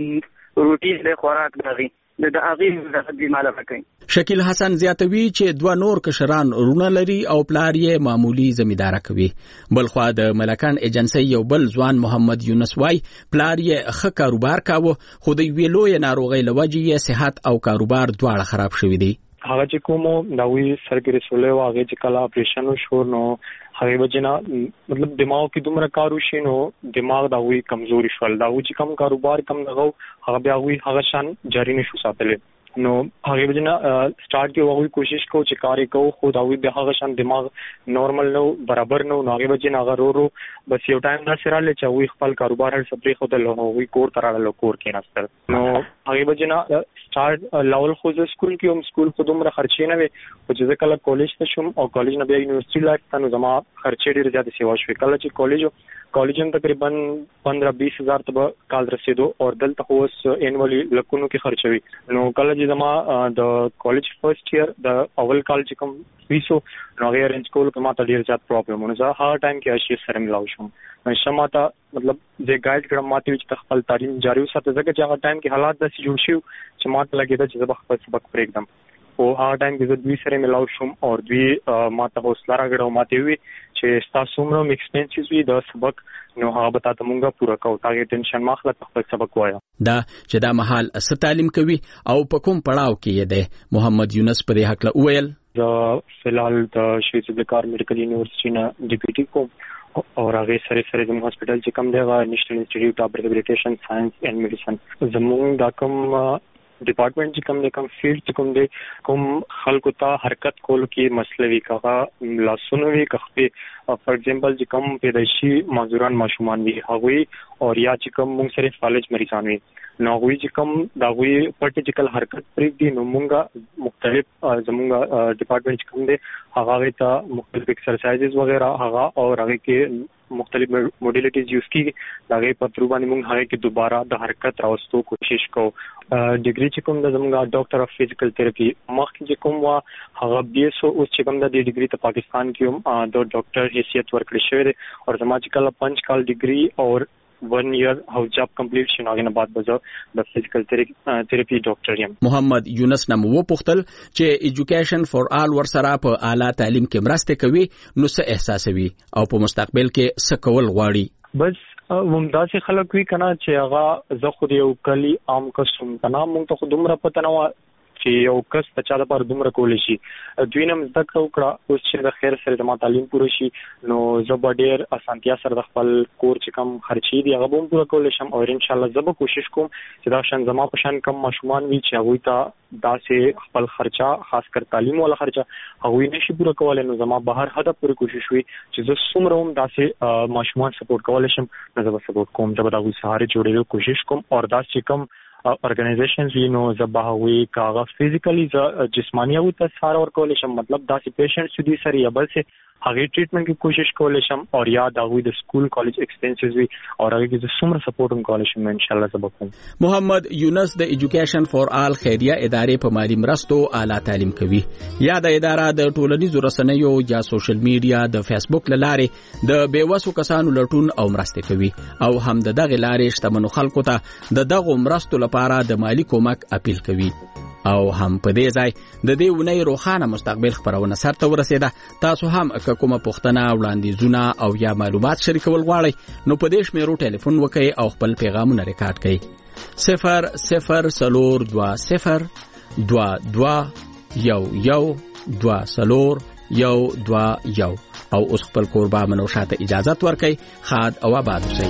روټین له خوراک دغه د هغه د بیمال راکړي. شکیل حسن زیاتوي چې 2 نور کشران رونه لري او پلار یې معمولی زمیندار کوي. بلخوا د ملکان ایجنسی یو بل ځوان محمد یونس وای پلار یې ښه کاروبار کاوه خو د ویلو یې ناروغۍ لوجې یې صحت او کاروبار دواړه خراب شوي دي. هغه چې کومو داوی سرګری سولې واغې چې کله اپریشن وشو نو هغه وجنا مطلب دماغ کې دومره کارو شي نو دماغ داوی کمزوري شول داوی چې کم کاروبار کم دغه هغه بیا وی هغه شان جاری نشو ساتل نو هغه وجنا سٹارټ کې وغوي کوشش کو چې کارې کو خو داوی به هغه شان دماغ نورمال نو برابر نو هغه وجنا هغه رو بس یو ټایم دا سره لچ وی خپل کاروبار هر سپری خو د لوی کور تراله کور کې نستل نو هغه وجنا سٹارټ لاول خو د سکول کې هم سکول خو دومره خرچې نه وي او چې کله کالج ته شوم او کالج نه بیا یونیورسيټي لایف ته نو زما خرچې ډېر زیات سیوا شوې کله چې کالج هم تقریبا 15-20 هزار ته کال رسیدو او دلته اوس انوالي لکونو کې خرچوي نو کله چې زما د کالج فرست ایئر د اول کال چې کوم ویسو نو غیر رنج کول کما ته ډیر زیات پرابلم ونه زه هر ټایم کې اشي سره ملاو شم شماته مطلب زه ګایډ کړم ماته چې خپل تعلیم جاری وساتم ځکه چې هغه ټایم کې حالات داسې جوړ شو چې ماته لګیدا چې زه خپل سبق پرېږدم او هغه ټایم کې زه دوی سره ملاو شم او دوی ماته حوصله راغړو ماته وی چې تاسو موږ ایکسپنسز وی د سبق نو هغه به تاسو موږ پوره کوو تاګه ټینشن ماخله خپل سبق وایا دا چې دا محل اس تعلیم کوي او په کوم پړاو کې یې ده محمد یونس په دې حق له ویل د فلال د شهید ذوالفقار میډیکل یونیورسيټي نه ډیپټي کوم او هغه سره زموږ هسپتال چې کوم دی هغه نیشنل انسټیټیوټ اف ریهابلیټیشن ساينس اینڈ میډیسن زموږ دا کوم ډپارټمنټ چې کوم دی کوم فیلډ چې کوم دی کوم خلکو ته حرکت کولو کې مسله وی کغه لاسونو وی کخپه فار ایگزامپل چې کوم پیدایشي معذوران ماشومان وی هغه او یا چې کوم موږ سره فالج مریضان وی نو هغه چې کوم دا وی پرټیکل حرکت پرې دي نو موږ مختلف زموږ ډپارټمنټ چې کوم دی هغه ته مختلف ایکسرسایزز وغیرہ هغه او هغه کې مختلف موډیلیټیز یوز کی دغه په تر باندې موږ هغه کې دوباره د حرکت راوستو کوشش کوو ډیګری چې کوم د زموږ ډاکټر اف فزیکل تھراپي مخکې چې کوم وا هغه BS اوس چې کوم د ډیګری ته پاکستان کې هم د ډاکټر حیثیت ورکړی شوی دی او زما چې کله 5 کال ډیګری او 1 year هاوس جاب کمپلیټ شي نو بعد به د فزیکل تھراپي ډاکټر یم. محمد یونس نم و پختل چې ایجوکیشن فار آل ورسره په اعلی تعلیم کې مرسته کوي نو څه احساسوي او په مستقبل کې څه کول غواړي. بس ممتاز خلک وی کنه چې هغه زه خو یو کلی عام قسم کنه مونږ ته خو دومره پته نه چې یو کس په چا د پر دومره کول شي دوی نم زده کړه اوس چې د خیر سره د تعلیم پوره شي نو زه به ډیر اسانتیا سره د خپل کور چې کم خرچي دی هغه هم پوره کول شم او ان شاء الله زه به کوشش کوم چې دا شان زما په شان کم ماشومان وي چې هغه ته داسې خپل خرچه خاص کر تعلیم ولا خرچه هغه نشي پوره کولای نو زما بهر هدف پوره کوشش وي چې زه څومره هم داسې ماشومان سپورټ کول شم نو زه به سپورټ کوم چې به دا سهاره جوړېدو کوشش کوم او داسې کم organizations you know زباوي کاغه فزیکلی جسمانی او ته ساره ور کول شم مطلب داسې پیشنټ سودي سره یا بل څه هغه ټریټمنټ کې کوشش کول شم او یا دا وي د سکول کالج ایکسپنسز وي او هغه کې څومره سپورټ هم کول شم ان شاء الله سبق کوم. محمد یونس د ایجوکیشن فار آل خیریه ادارې په مالی مرستو اعلی تعلیم کوي. یا د اداره د ټولنیزو رسنیو یا سوشل میډیا د فیسبوک لارې د بیوسو کسانو لټون او مرسته کوي او هم د دغه لارې شتمنو خلکو ته د دغه مرستو لپاره د مالی کومک اپیل کوي. او هم په دې ځای د دې ونې روښانه مستقبل خبرونه سرته ورسېده. تاسو هم کومه پوښتنه وړاندیزونه او یا معلومات شریکول غواړئ نو په دې شمیرو ټلیفون وکړئ او خپل پیغامونه ریکارډ کړئ 00202211 او اوس خپل کوربه منوشاته اجازه ورکړئ. خاد او آباد اوسئ.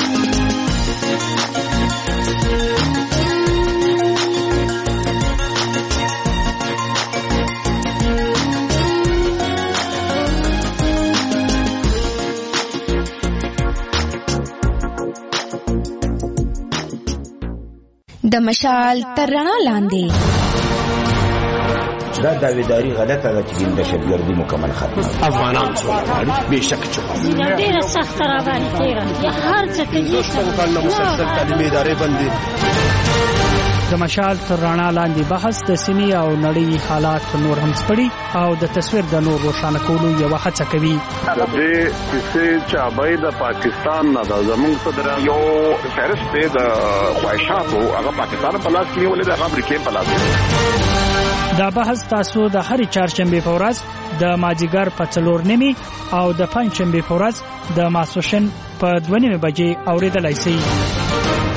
د مشال تر رڼا لاندې دا داویداری غلطه ده چې دهشتګردي مکمل ختمه افغانان څومره بهشکه چوکا ډیره سخت را باندې تیرا یا هر څه کې مسلسل تعلیمي ادارې بندي. د مشال تر رڼا لاندې بحث د سیمې او نړۍ حالات نور هم سپړي او د تصویر د نور روښانه کولو یو هڅه کوي. د دې کیسې چابای د پاکستان نه د زمونږ صدر یو فهرست د خواهشاتو هغه پاکستان په لاس کې ولې د امریکای په لاس. دا بحث تاسو د هرې چهارشنبه په ورځ د مازیګر په 4:30 او د پنځشنبه په ورځ د ماسوشن په 2:30 بجې اوریدلای شئ.